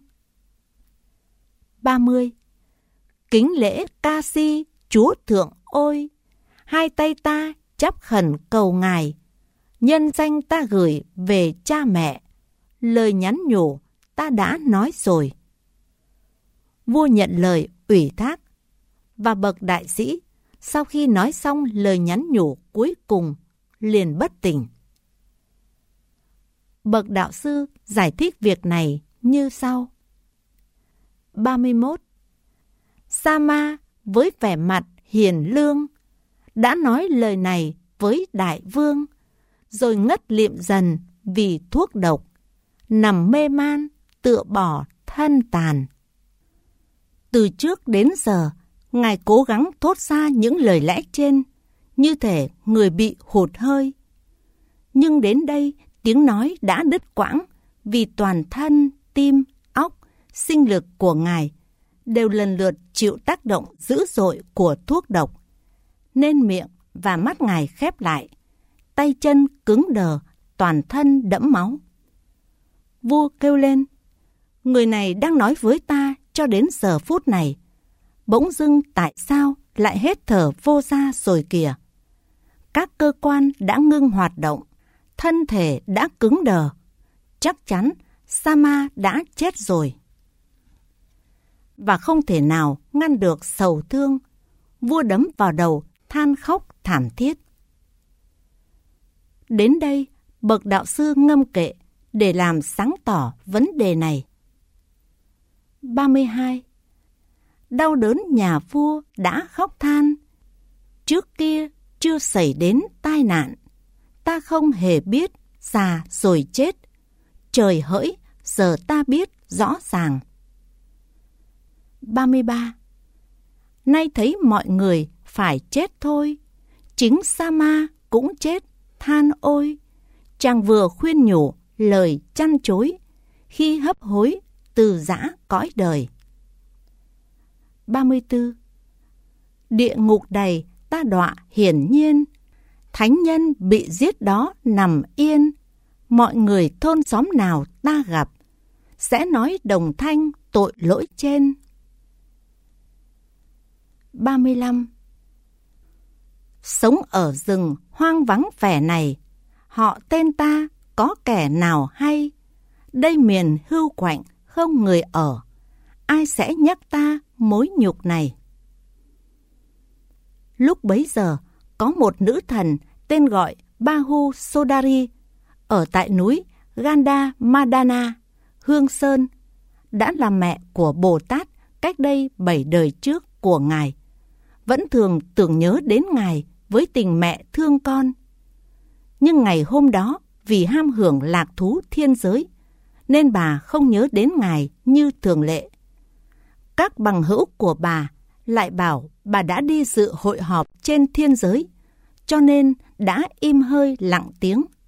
30. Kính lễ ca si chúa thượng ôi, hai tay ta chắp khẩn cầu ngài, nhân danh ta gửi về cha mẹ, lời nhắn nhủ ta đã nói rồi. Vua nhận lời ủy thác, và bậc đại sĩ sau khi nói xong lời nhắn nhủ cuối cùng liền bất tỉnh. Bậc đạo sư giải thích việc này như sau. 31. Sa-ma với vẻ mặt hiền lương đã nói lời này với đại vương, rồi ngất liệm dần vì thuốc độc, nằm mê man tựa bỏ thân tàn. Từ trước đến giờ, ngài cố gắng thốt ra những lời lẽ trên, như thể người bị hụt hơi. Nhưng đến đây, tiếng nói đã đứt quãng vì toàn thân, tim, óc, sinh lực của ngài đều lần lượt chịu tác động dữ dội của thuốc độc, nên miệng và mắt ngài khép lại, tay chân cứng đờ, toàn thân đẫm máu. Vua kêu lên: người này đang nói với ta cho đến giờ phút này, bỗng dưng tại sao lại hết thở vô ra rồi kìa? Các cơ quan đã ngưng hoạt động, thân thể đã cứng đờ, chắc chắn Sa-ma đã chết rồi. Và không thể nào ngăn được sầu thương, vua đấm vào đầu than khóc thảm thiết. Đến đây, bậc đạo sư ngâm kệ để làm sáng tỏ vấn đề này. 32. Đau đớn nhà vua đã khóc than, trước kia chưa xảy đến tai nạn, ta không hề biết già rồi chết, trời hỡi giờ ta biết rõ ràng. 33. Nay thấy mọi người phải chết thôi, chính Sa-ma cũng chết, than ôi, chàng vừa khuyên nhủ lời chăn chối khi hấp hối từ giã cõi đời. 34. Địa ngục đầy ta đọa hiển nhiên, thánh nhân bị giết đó nằm yên, mọi người thôn xóm nào ta gặp sẽ nói đồng thanh tội lỗi trên. 35. Sống ở rừng hoang vắng vẻ này, họ tên ta có kẻ nào hay? Đây miền hưu quạnh không người ở, ai sẽ nhắc ta mối nhục này? Lúc bấy giờ, có một nữ thần tên gọi Bahu Sodari ở tại núi Gandha-madana, Hương Sơn, đã là mẹ của Bồ Tát cách đây 7 đời trước của ngài, vẫn thường tưởng nhớ đến ngài với tình mẹ thương con. Nhưng ngày hôm đó, vì ham hưởng lạc thú thiên giới, nên bà không nhớ đến ngài như thường lệ. Các bằng hữu của bà lại bảo bà đã đi dự hội họp trên thiên giới, cho nên đã im hơi lặng tiếng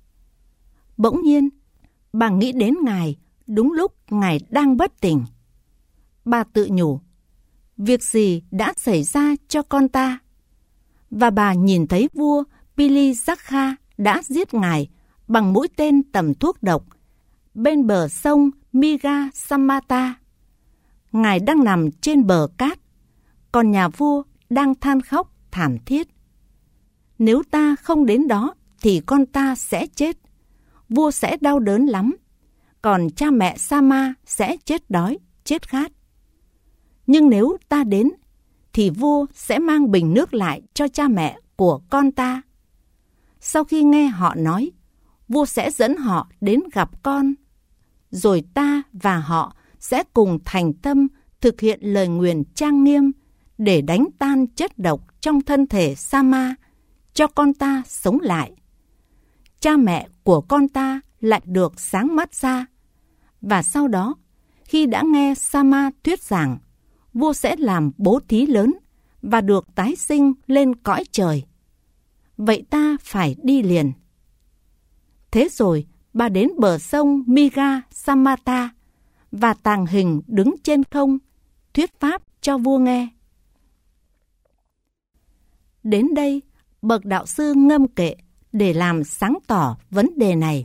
bỗng nhiên, bà nghĩ đến Ngài đúng lúc Ngài đang bất tỉnh. Bà tự nhủ, việc gì đã xảy ra cho con ta? Và bà nhìn thấy vua Pili-giác-kha đã giết Ngài bằng mũi tên tầm thuốc độc bên bờ sông Miga-samata. Ngài đang nằm trên bờ cát, còn nhà vua đang than khóc thảm thiết. Nếu ta không đến đó thì con ta sẽ chết. Vua sẽ đau đớn lắm, còn cha mẹ Sama sẽ chết đói, chết khát. Nhưng nếu ta đến, thì vua sẽ mang bình nước lại cho cha mẹ của con ta. Sau khi nghe họ nói, vua sẽ dẫn họ đến gặp con. Rồi ta và họ sẽ cùng thành tâm thực hiện lời nguyền trang nghiêm để đánh tan chất độc trong thân thể Sama, cho con ta sống lại. Cha mẹ của con ta lại được sáng mắt ra. Và sau đó, khi đã nghe Sama thuyết giảng, vua sẽ làm bố thí lớn và được tái sinh lên cõi trời. Vậy ta phải đi liền. Thế rồi, bà đến bờ sông Miga-samata và tàng hình đứng trên không, thuyết pháp cho vua nghe. Đến đây, bậc đạo sư ngâm kệ để làm sáng tỏ vấn đề này.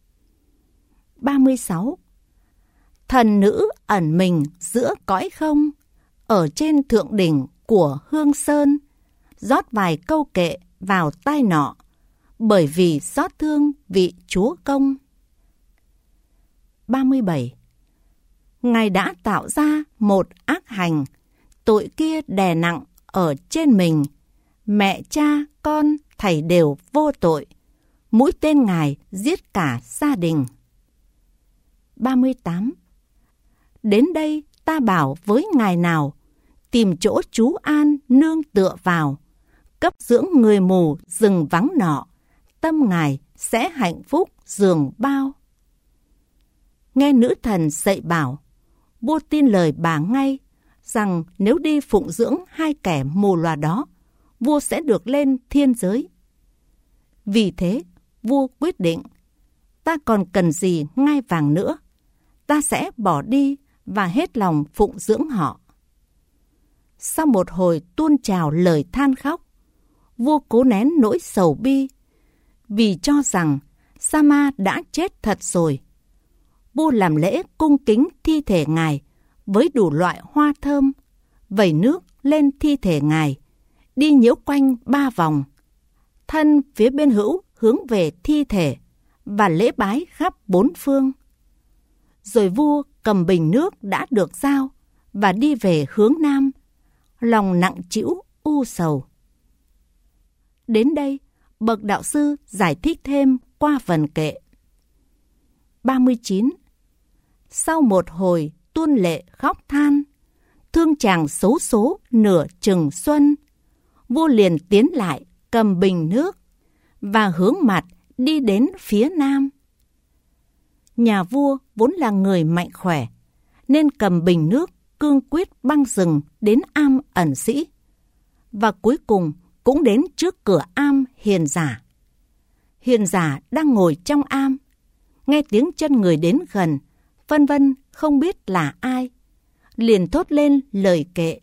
36. Thần nữ ẩn mình giữa cõi không, ở trên thượng đỉnh của Hương Sơn, rót vài câu kệ vào tai nọ, bởi vì xót thương vị chúa công. 37. Ngài đã tạo ra một ác hành, tội kia đè nặng ở trên mình. Mẹ, cha, con, thầy đều vô tội. Mũi tên Ngài giết cả gia đình. 38. Đến đây ta bảo với Ngài nào, tìm chỗ trú an nương tựa vào, cấp dưỡng người mù rừng vắng nọ, tâm Ngài sẽ hạnh phúc giường bao. Nghe nữ thần dạy bảo, vua tin lời bà ngay, rằng nếu đi phụng dưỡng hai kẻ mù lòa đó, vua sẽ được lên thiên giới. Vì thế, vua quyết định, ta còn cần gì ngai vàng nữa, ta sẽ bỏ đi và hết lòng phụng dưỡng họ. Sau một hồi tuôn trào lời than khóc, vua cố nén nỗi sầu bi, vì cho rằng Sama đã chết thật rồi. Vua làm lễ cung kính thi thể Ngài với đủ loại hoa thơm, vẩy nước lên thi thể Ngài, đi nhiễu quanh 3 vòng, thân phía bên hữu hướng về thi thể và lễ bái khắp 4 phương. Rồi vua cầm bình nước đã được giao và đi về hướng nam, lòng nặng trĩu u sầu. Đến đây, bậc đạo sư giải thích thêm qua vần kệ. 39. Sau một hồi tuôn lệ khóc than, thương chàng xấu số nửa chừng xuân, vua liền tiến lại cầm bình nước và hướng mặt đi đến phía nam. Nhà vua vốn là người mạnh khỏe, nên cầm bình nước cương quyết băng rừng đến am ẩn sĩ, và cuối cùng cũng đến trước cửa am Hiền Giả. Hiền Giả đang ngồi trong am, nghe tiếng chân người đến gần, phân vân không biết là ai, liền thốt lên lời kệ.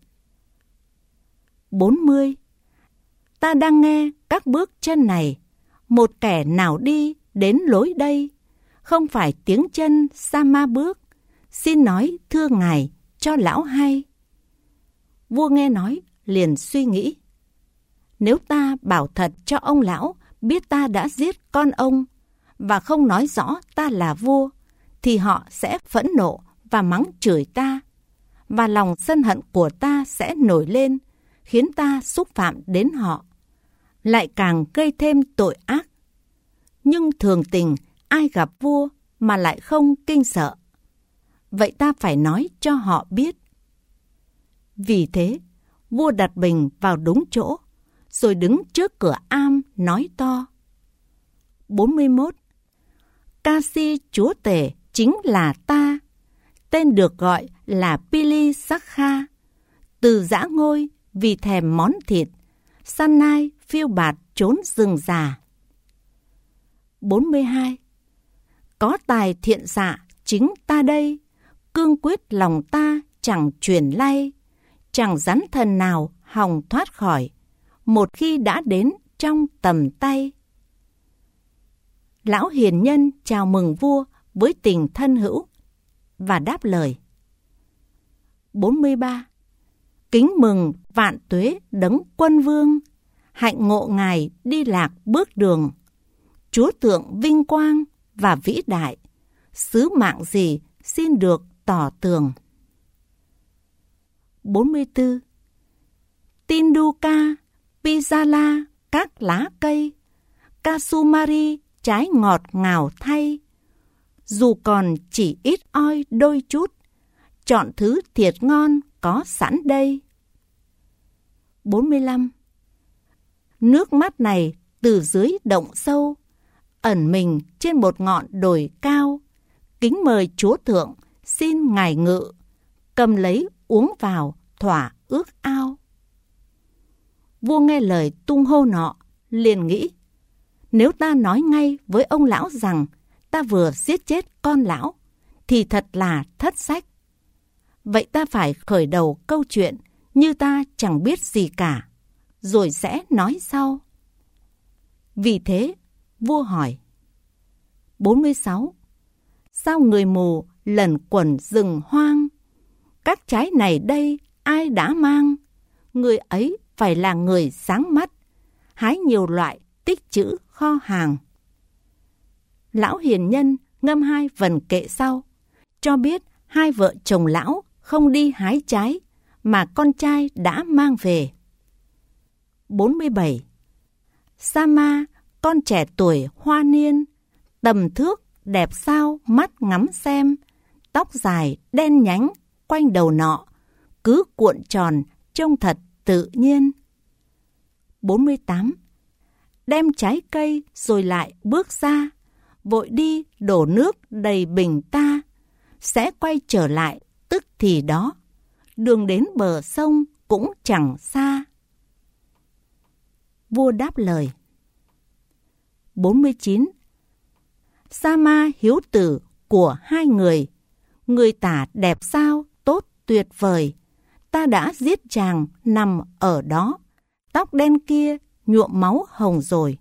40. Ta đang nghe các bước chân này, một kẻ nào đi đến lối đây, không phải tiếng chân Sama bước, xin nói thưa Ngài cho lão hay. Vua nghe nói liền suy nghĩ, nếu ta bảo thật cho ông lão biết ta đã giết con ông và không nói rõ ta là vua, thì họ sẽ phẫn nộ và mắng chửi ta, và lòng sân hận của ta sẽ nổi lên, khiến ta xúc phạm đến họ, lại càng gây thêm tội ác. Nhưng thường tình ai gặp vua mà lại không kinh sợ, vậy ta phải nói cho họ biết. Vì thế, vua đặt bình vào đúng chỗ, rồi đứng trước cửa am nói to. 41. Ca si chúa tể chính là ta, tên được gọi là Pili-giác-kha, từ dã ngôi vì thèm món thịt, săn nai phiêu bạt trốn rừng già. 42. Có tài thiện xạ chính ta đây, cương quyết lòng ta chẳng chuyển lay, chẳng rắn thần nào hòng thoát khỏi, một khi đã đến trong tầm tay. Lão hiền nhân chào mừng vua với tình thân hữu và đáp lời. 43. Kính mừng vạn tuế đấng quân vương, hạnh ngộ ngài đi lạc bước đường, chúa tượng vinh quang và vĩ đại, sứ mạng gì xin được tỏ tường. 44. Tinduka, Pizala, các lá cây, Kasumari, trái ngọt ngào thay, dù còn chỉ ít oi đôi chút, chọn thứ thiệt ngon có sẵn đây. 45. Nước mắt này từ dưới động sâu, ẩn mình trên một ngọn đồi cao, kính mời chúa thượng xin ngài ngự, cầm lấy uống vào thỏa ước ao. Vua nghe lời tung hô nọ, liền nghĩ, nếu ta nói ngay với ông lão rằng ta vừa giết chết con lão, thì thật là thất sách. Vậy ta phải khởi đầu câu chuyện như ta chẳng biết gì cả, rồi sẽ nói sau. Vì thế, vua hỏi. 46. Sao người mù lẩn quẩn rừng hoang? Các trái này đây ai đã mang? Người ấy phải là người sáng mắt, hái nhiều loại tích trữ kho hàng. Lão hiền nhân ngâm hai vần kệ sau, cho biết hai vợ chồng lão không đi hái trái mà con trai đã mang về. 47. Sama, con trẻ tuổi hoa niên, tầm thước đẹp sao mắt ngắm xem, tóc dài đen nhánh quanh đầu nọ, cứ cuộn tròn trông thật tự nhiên. 48. Đem trái cây rồi lại bước ra, vội đi đổ nước đầy bình ta, sẽ quay trở lại tức thì đó, đường đến bờ sông cũng chẳng xa. Vua đáp lời. 49. Sama hiếu tử của hai người tả đẹp sao tốt tuyệt vời, ta đã giết chàng nằm ở đó, tóc đen kia nhuộm máu hồng rồi.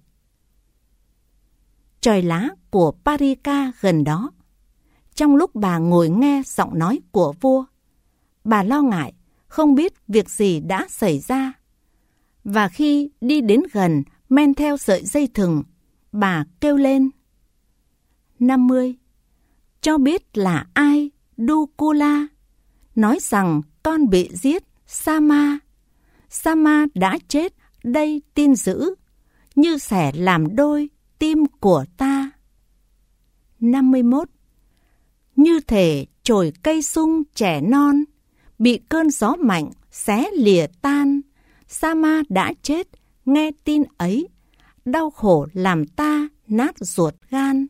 Trời lá của Parika gần đó. Trong lúc bà ngồi nghe giọng nói của vua, bà lo ngại không biết việc gì đã xảy ra. Và khi đi đến gần men theo sợi dây thừng, bà kêu lên. 50. Cho biết là ai Dukula, nói rằng con bị giết Sama. Sama đã chết, đây tin dữ, như xẻ làm đôi tim của ta. 51. Như thể chồi cây sung trẻ non, bị cơn gió mạnh xé lìa tan. Sama đã chết, nghe tin ấy, đau khổ làm ta nát ruột gan.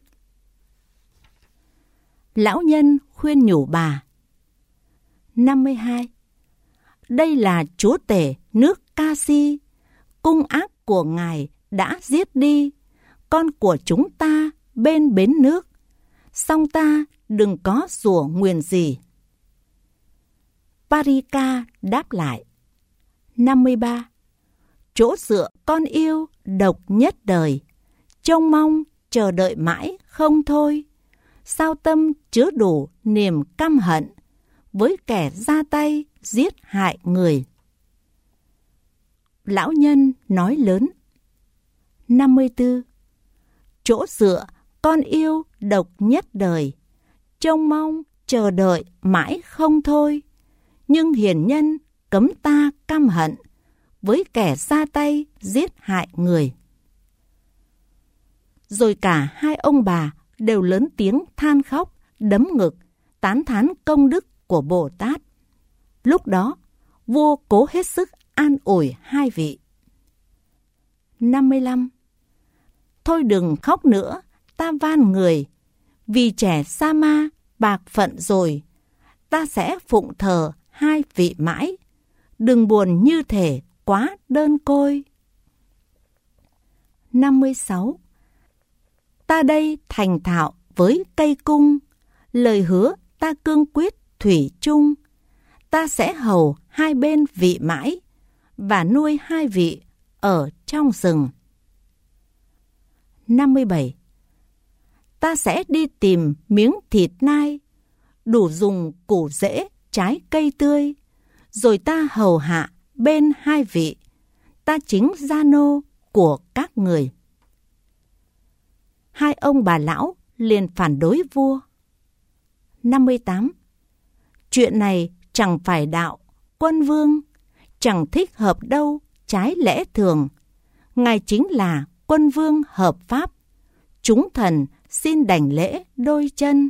Lão nhân khuyên nhủ bà. 52. Đây là chúa tể nước Kasi, cung ác của ngài đã giết đi con của chúng ta bên bến nước, song ta đừng có rủa nguyền gì. Parika đáp lại. 53. Chỗ dựa con yêu độc nhất đời, trông mong chờ đợi mãi không thôi, sao tâm chứa đủ niềm căm hận với kẻ ra tay giết hại người. Lão nhân nói lớn. 54. Chỗ dựa con yêu độc nhất đời, trông mong chờ đợi mãi không thôi, nhưng hiền nhân cấm ta căm hận với kẻ ra tay giết hại người. Rồi cả hai ông bà đều lớn tiếng than khóc, đấm ngực, tán thán công đức của Bồ Tát. Lúc đó, vua cố hết sức an ủi hai vị. 55. Thôi đừng khóc nữa, ta van người, vì trẻ Sama bạc phận rồi, ta sẽ phụng thờ hai vị mãi, đừng buồn như thể quá đơn côi. 56. Ta đây thành thạo với cây cung, lời hứa ta cương quyết thủy chung. Ta sẽ hầu hai bên vị mãi, và nuôi hai vị ở trong rừng. 57. Ta sẽ đi tìm miếng thịt nai, đủ dùng củ rễ trái cây tươi, rồi ta hầu hạ bên hai vị, ta chính gia nô của các người. Hai ông bà lão liền phản đối vua. 58. Chuyện này chẳng phải đạo, quân vương, chẳng thích hợp đâu, trái lẽ thường. Ngài chính là quân vương hợp pháp, chúng thần xin đảnh lễ đôi chân.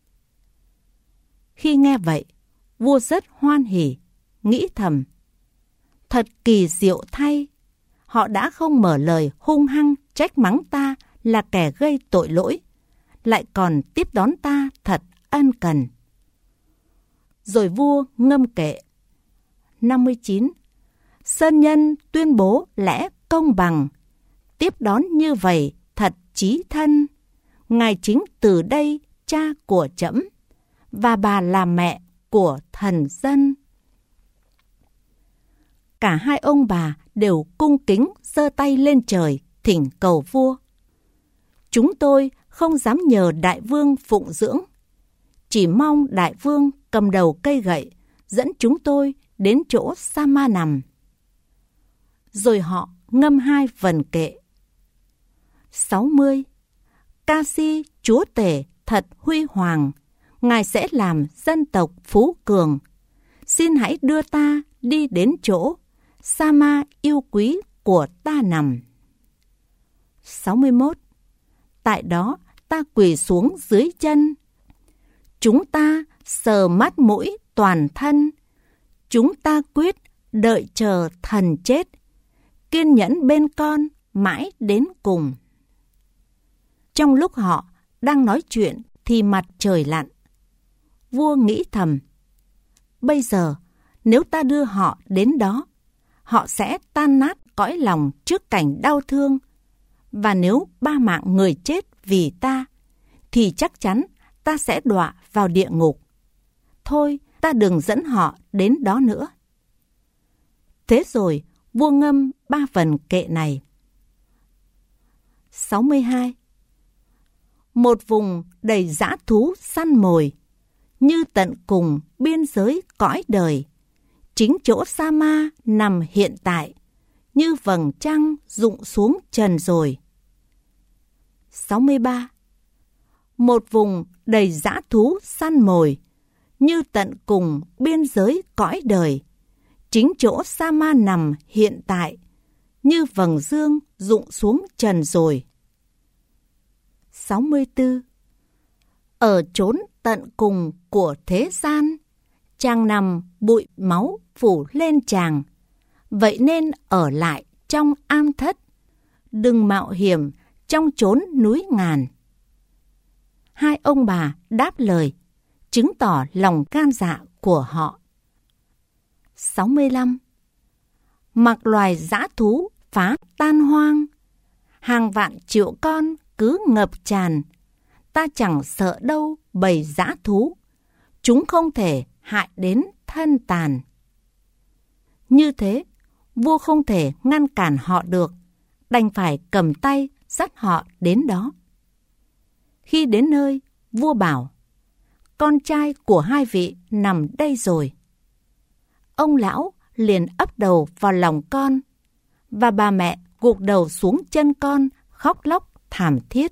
Khi nghe vậy, vua rất hoan hỉ, nghĩ thầm: thật kỳ diệu thay, họ đã không mở lời hung hăng trách mắng ta là kẻ gây tội lỗi, lại còn tiếp đón ta thật ân cần. Rồi vua ngâm kệ. 59. Sơn nhân tuyên bố lẽ công bằng, tiếp đón như vậy thật chí thân. Ngài chính từ đây cha của trẫm, và bà là mẹ của thần dân. Cả hai ông bà đều cung kính giơ tay lên trời thỉnh cầu vua. Chúng tôi không dám nhờ đại vương phụng dưỡng, chỉ mong đại vương cầm đầu cây gậy dẫn chúng tôi đến chỗ Sa Ma nằm. Rồi họ ngâm hai vần kệ. 60. Ca si chúa tể thật huy hoàng, ngài sẽ làm dân tộc phú cường. Xin hãy đưa ta đi đến chỗ Sa Ma yêu quý của ta nằm. 61. Tại đó ta quỳ xuống dưới chân. Chúng ta sờ mắt mũi toàn thân. Chúng ta quyết đợi chờ thần chết, kiên nhẫn bên con mãi đến cùng. Trong lúc họ đang nói chuyện thì mặt trời lặn. Vua nghĩ thầm: bây giờ nếu ta đưa họ đến đó, họ sẽ tan nát cõi lòng trước cảnh đau thương. Và nếu 3 mạng người chết vì ta, thì chắc chắn ta sẽ đọa vào địa ngục. Thôi, ta đừng dẫn họ đến đó nữa. Thế rồi, vua ngâm 3 vần kệ này. 62. Một vùng đầy dã thú săn mồi, như tận cùng biên giới cõi đời. Chính chỗ Sa Ma nằm hiện tại, như vầng trăng rụng xuống trần rồi. 63. Một vùng đầy dã thú săn mồi, như tận cùng biên giới cõi đời. Chính chỗ Sa Ma nằm hiện tại, như vầng dương rụng xuống trần rồi. 64. Ở chốn tận cùng của thế gian, chàng nằm bụi máu phủ lên chàng. Vậy nên ở lại trong am thất, đừng mạo hiểm trong chốn núi ngàn. Hai ông bà đáp lời, chứng tỏ lòng gan dạ của họ. 65. Mặc loài dã thú phá tan hoang, hàng vạn triệu con cứ ngập tràn. Ta chẳng sợ đâu bầy dã thú, chúng không thể hại đến thân tàn. Như thế, vua không thể ngăn cản họ được, đành phải cầm tay dắt họ đến đó. Khi đến nơi, vua bảo: con trai của hai vị nằm đây rồi. Ông lão liền ấp đầu vào lòng con, và bà mẹ gục đầu xuống chân con, khóc lóc thảm thiết.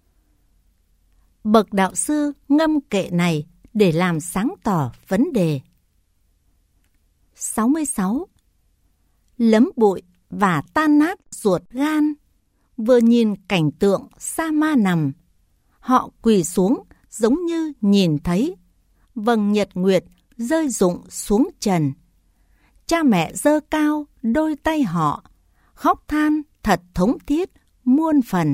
Bậc đạo sư ngâm kệ này để làm sáng tỏ vấn đề. 66. Lấm bụi và tan nát ruột gan, vừa nhìn cảnh tượng Sa Ma nằm, họ quỳ xuống giống như nhìn thấy vầng nhật nguyệt rơi rụng xuống trần. Cha mẹ giơ cao đôi tay họ, khóc than thật thống thiết muôn phần.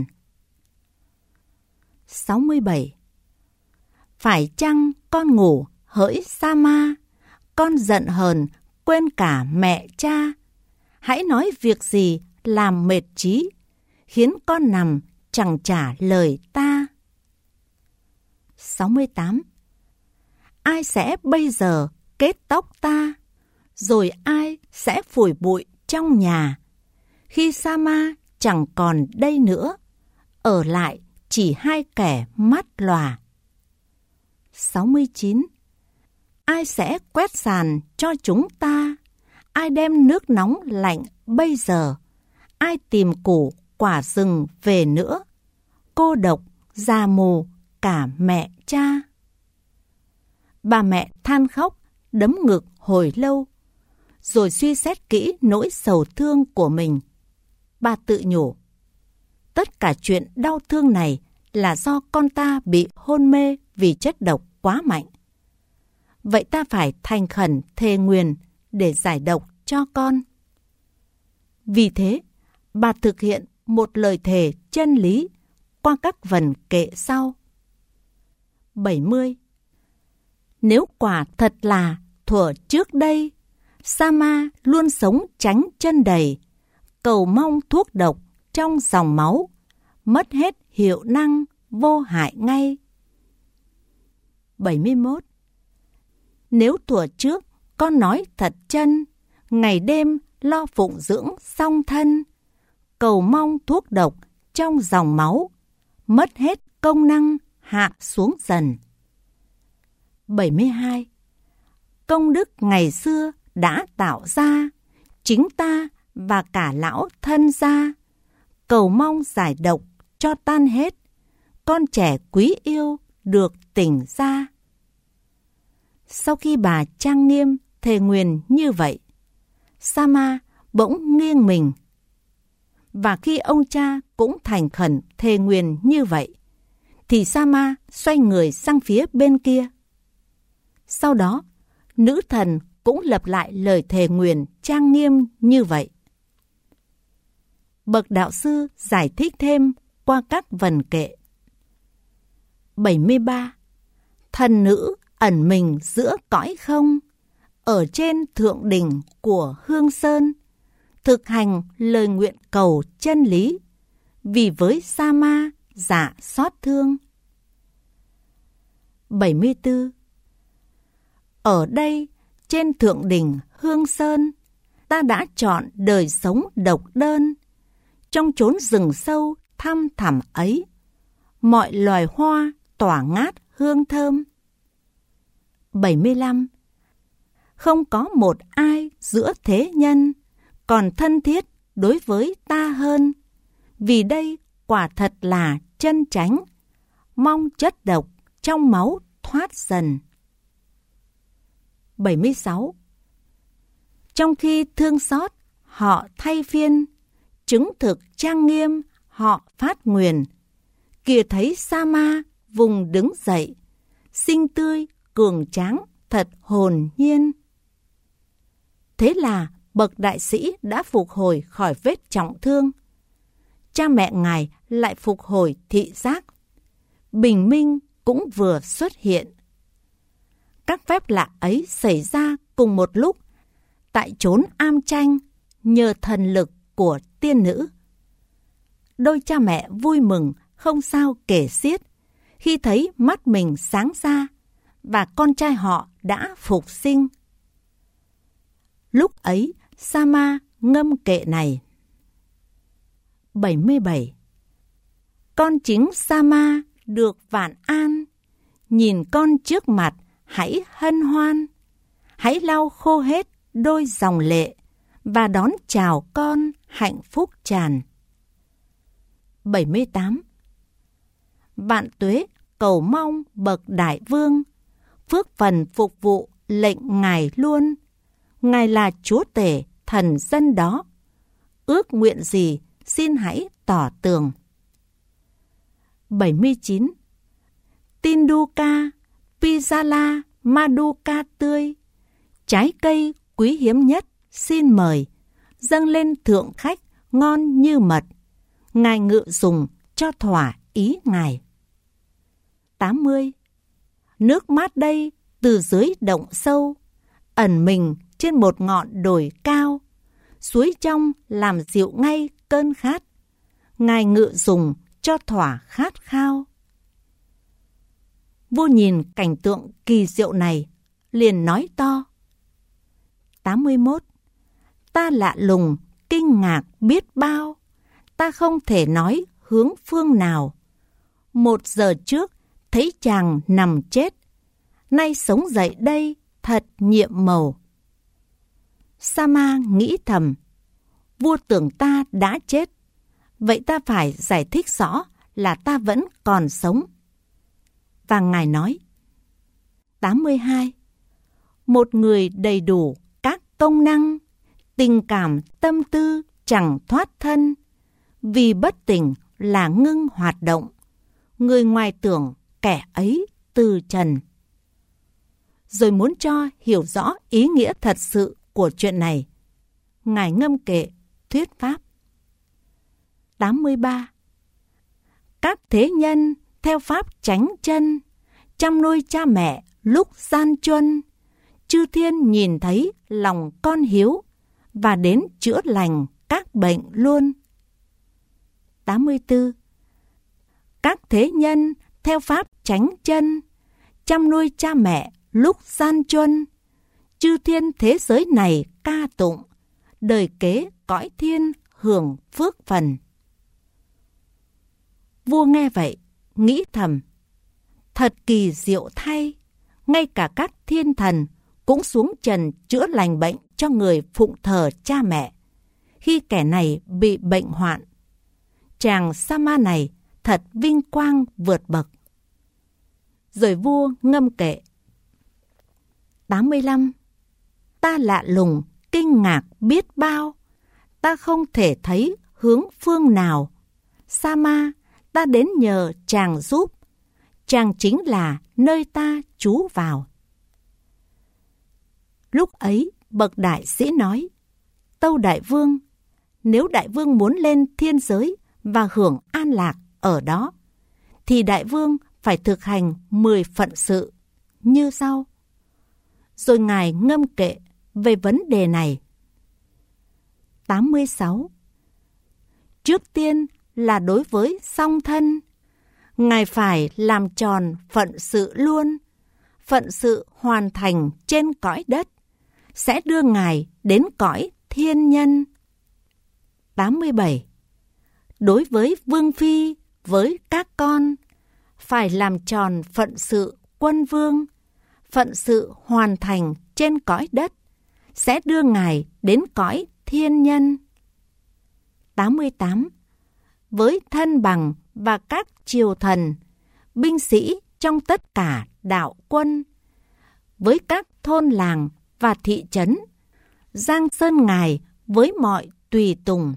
67. Phải chăng con ngủ hỡi Sa Ma, con giận hờn quên cả mẹ cha? Hãy nói việc gì làm mệt trí, khiến con nằm chẳng trả lời ta. 68. Ai sẽ bây giờ kết tóc ta, rồi ai sẽ phủi bụi trong nhà, khi Sa-ma chẳng còn đây nữa, ở lại chỉ hai kẻ mắt lòa. 69. Ai sẽ quét sàn cho chúng ta, ai đem nước nóng lạnh bây giờ, ai tìm củ quả rừng về nữa, cô độc, già mù, cả mẹ cha. Bà mẹ than khóc, đấm ngực hồi lâu, rồi suy xét kỹ nỗi sầu thương của mình. Bà tự nhủ, tất cả chuyện đau thương này là do con ta bị hôn mê vì chất độc quá mạnh. Vậy ta phải thành khẩn thề nguyền để giải độc cho con. Vì thế, bà thực hiện một lời thề chân lý qua các vần kệ sau. 70. Nếu quả thật là thuở trước đây, Sa-ma luôn sống tránh chân đầy, cầu mong thuốc độc trong dòng máu, mất hết hiệu năng vô hại ngay. 71. Nếu thuở trước con nói thật chân, ngày đêm lo phụng dưỡng song thân, cầu mong thuốc độc trong dòng máu, mất hết công năng hạ xuống dần. 72. Công đức ngày xưa đã tạo ra, chính ta và cả lão thân gia, cầu mong giải độc cho tan hết, con trẻ quý yêu được tỉnh ra. Sau khi bà trang nghiêm thề nguyền như vậy, Sa-ma bỗng nghiêng mình. Và khi ông cha cũng thành khẩn thề nguyền như vậy, thì Sa-ma xoay người sang phía bên kia. Sau đó, nữ thần cũng lặp lại lời thề nguyền trang nghiêm như vậy. Bậc đạo sư giải thích thêm qua các vần kệ. 73. Thần nữ ẩn mình giữa cõi không, ở trên thượng đỉnh của Hương Sơn, thực hành lời nguyện cầu chân lý, vì với Sa-ma dạ xót thương. 74. Ở đây, trên thượng đỉnh Hương Sơn, ta đã chọn đời sống độc đơn, trong chốn rừng sâu thăm thẳm ấy, mọi loài hoa tỏa ngát hương thơm. 75. Không có một ai giữa thế nhân còn thân thiết đối với ta hơn, vì đây quả thật là chân chánh, mong chất độc trong máu thoát dần. 76. Trong khi thương xót, họ thay phiên, chứng thực trang nghiêm, họ phát nguyền. Kìa thấy Sa-ma vùng đứng dậy, xinh tươi, cường tráng, thật hồn nhiên. Thế là bậc đại sĩ đã phục hồi khỏi vết trọng thương. Cha mẹ ngài lại phục hồi thị giác. Bình minh cũng vừa xuất hiện. Các phép lạ ấy xảy ra cùng một lúc tại chốn am tranh nhờ thần lực của tiên nữ. Đôi cha mẹ vui mừng không sao kể xiết khi thấy mắt mình sáng ra và con trai họ đã phục sinh. Lúc ấy, Sa-ma ngâm kệ này. 77. Con chính Sa-ma được vạn an, nhìn con trước mặt hãy hân hoan, hãy lau khô hết đôi dòng lệ và đón chào con hạnh phúc tràn. 78. Vạn tuế cầu mong bậc đại vương, phước phần phục vụ lệnh ngài luôn, ngài là chúa tể thần dân đó, ước nguyện gì xin hãy tỏ tường. 79. Tinduka, Pizala, Maduka tươi, trái cây quý hiếm nhất xin mời, dâng lên thượng khách ngon như mật, ngài ngự dùng cho thỏa ý ngài. 80. Nước mát đây từ dưới động sâu, ẩn mình trên một ngọn đồi cao, suối trong làm dịu ngay cơn khát, ngài ngự dùng cho thỏa khát khao. Vua nhìn cảnh tượng kỳ diệu này, liền nói to. 81. Ta lạ lùng, kinh ngạc biết bao, ta không thể nói hướng phương nào. 1 giờ trước thấy chàng nằm chết, nay sống dậy đây thật nhiệm màu. Sama nghĩ thầm, vua tưởng ta đã chết, vậy ta phải giải thích rõ là ta vẫn còn sống. Và ngài nói. 82. Một người đầy đủ các công năng, tình cảm tâm tư chẳng thoát thân, vì bất tỉnh là ngưng hoạt động, người ngoài tưởng kẻ ấy từ trần. Rồi muốn cho hiểu rõ ý nghĩa thật sự của chuyện này, ngài ngâm kệ thuyết pháp. 83. Các thế nhân theo pháp chánh chân, chăm nuôi cha mẹ lúc gian truân, chư thiên nhìn thấy lòng con hiếu, và đến chữa lành các bệnh luôn. 84. Các thế nhân theo pháp chánh chân, chăm nuôi cha mẹ lúc gian truân, chư thiên thế giới này ca tụng, đời kế cõi thiên hưởng phước phần. Vua nghe vậy, nghĩ thầm, thật kỳ diệu thay, ngay cả các thiên thần cũng xuống trần chữa lành bệnh cho người phụng thờ cha mẹ, khi kẻ này bị bệnh hoạn. Chàng Sama này thật vinh quang vượt bậc. Rồi vua ngâm kệ. 85. Ta lạ lùng, kinh ngạc biết bao, ta không thể thấy hướng phương nào. Sama, ta đến nhờ chàng giúp, chàng chính là nơi ta trú vào. Lúc ấy, bậc đại sĩ nói, tâu đại vương, nếu đại vương muốn lên thiên giới và hưởng an lạc ở đó, thì đại vương phải thực hành 10 phận sự như sau. Rồi ngài ngâm kệ về vấn đề này. 86. Trước tiên là đối với song thân, ngài phải làm tròn phận sự luôn. Phận sự hoàn thành trên cõi đất sẽ đưa ngài đến cõi thiên nhân. 87. Đối với vương phi, với các con, phải làm tròn phận sự quân vương. Phận sự hoàn thành trên cõi đất sẽ đưa ngài đến cõi thiên nhân. 88. Với thân bằng và các triều thần, binh sĩ trong tất cả đạo quân, với các thôn làng và thị trấn, giang sơn ngài với mọi tùy tùng.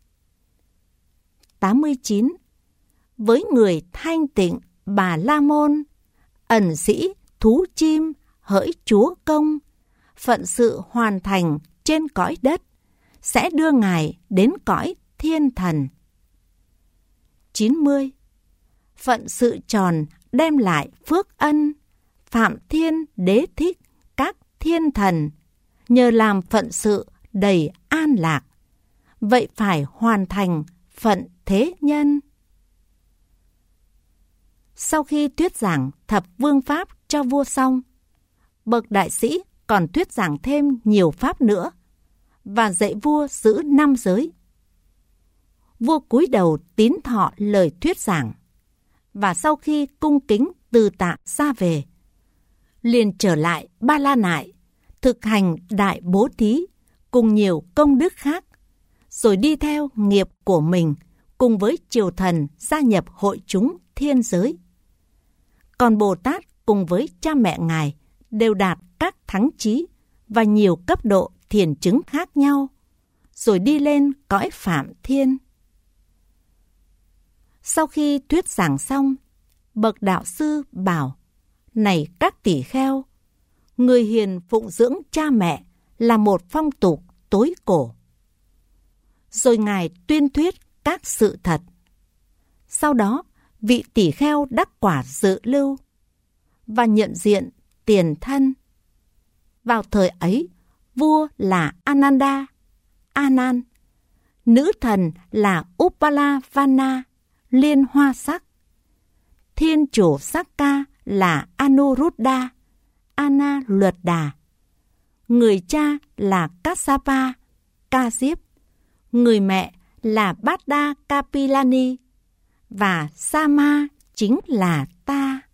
89. Với người thanh tịnh Bà La Môn, ẩn sĩ thú chim hỡi chúa công, phận sự hoàn thành trên cõi đất sẽ đưa ngài đến cõi thiên thần. 90. Phận sự tròn đem lại phước ân, Phạm Thiên Đế thích các thiên thần, nhờ làm phận sự đầy an lạc, vậy phải hoàn thành phận thế nhân. Sau khi thuyết giảng thập vương pháp cho vua xong, bậc đại sĩ còn thuyết giảng thêm nhiều pháp nữa và dạy vua giữ 5 giới. Vua cúi đầu tín thọ lời thuyết giảng, và sau khi cung kính từ tạ ra về, liền trở lại Ba La Nại, thực hành đại bố thí cùng nhiều công đức khác, rồi đi theo nghiệp của mình cùng với triều thần gia nhập hội chúng thiên giới. Còn Bồ Tát cùng với cha mẹ ngài đều đạt các thắng chí và nhiều cấp độ thiền chứng khác nhau, rồi đi lên cõi Phạm Thiên. Sau khi thuyết giảng xong, bậc đạo sư bảo, này các tỷ kheo, người hiền phụng dưỡng cha mẹ là một phong tục tối cổ. Rồi ngài tuyên thuyết các sự thật. Sau đó, vị tỷ kheo đắc quả dự lưu và nhận diện tiền thân. Vào thời ấy, vua là Ananda, Anan, nữ thần là Upalavana, liên hoa sắc, thiên chủ Sakka là Anuruddha, Analuddha. Người cha là Kassapa, Kasyap. Người mẹ là Bhadda Kapilani. Và Sama chính là ta.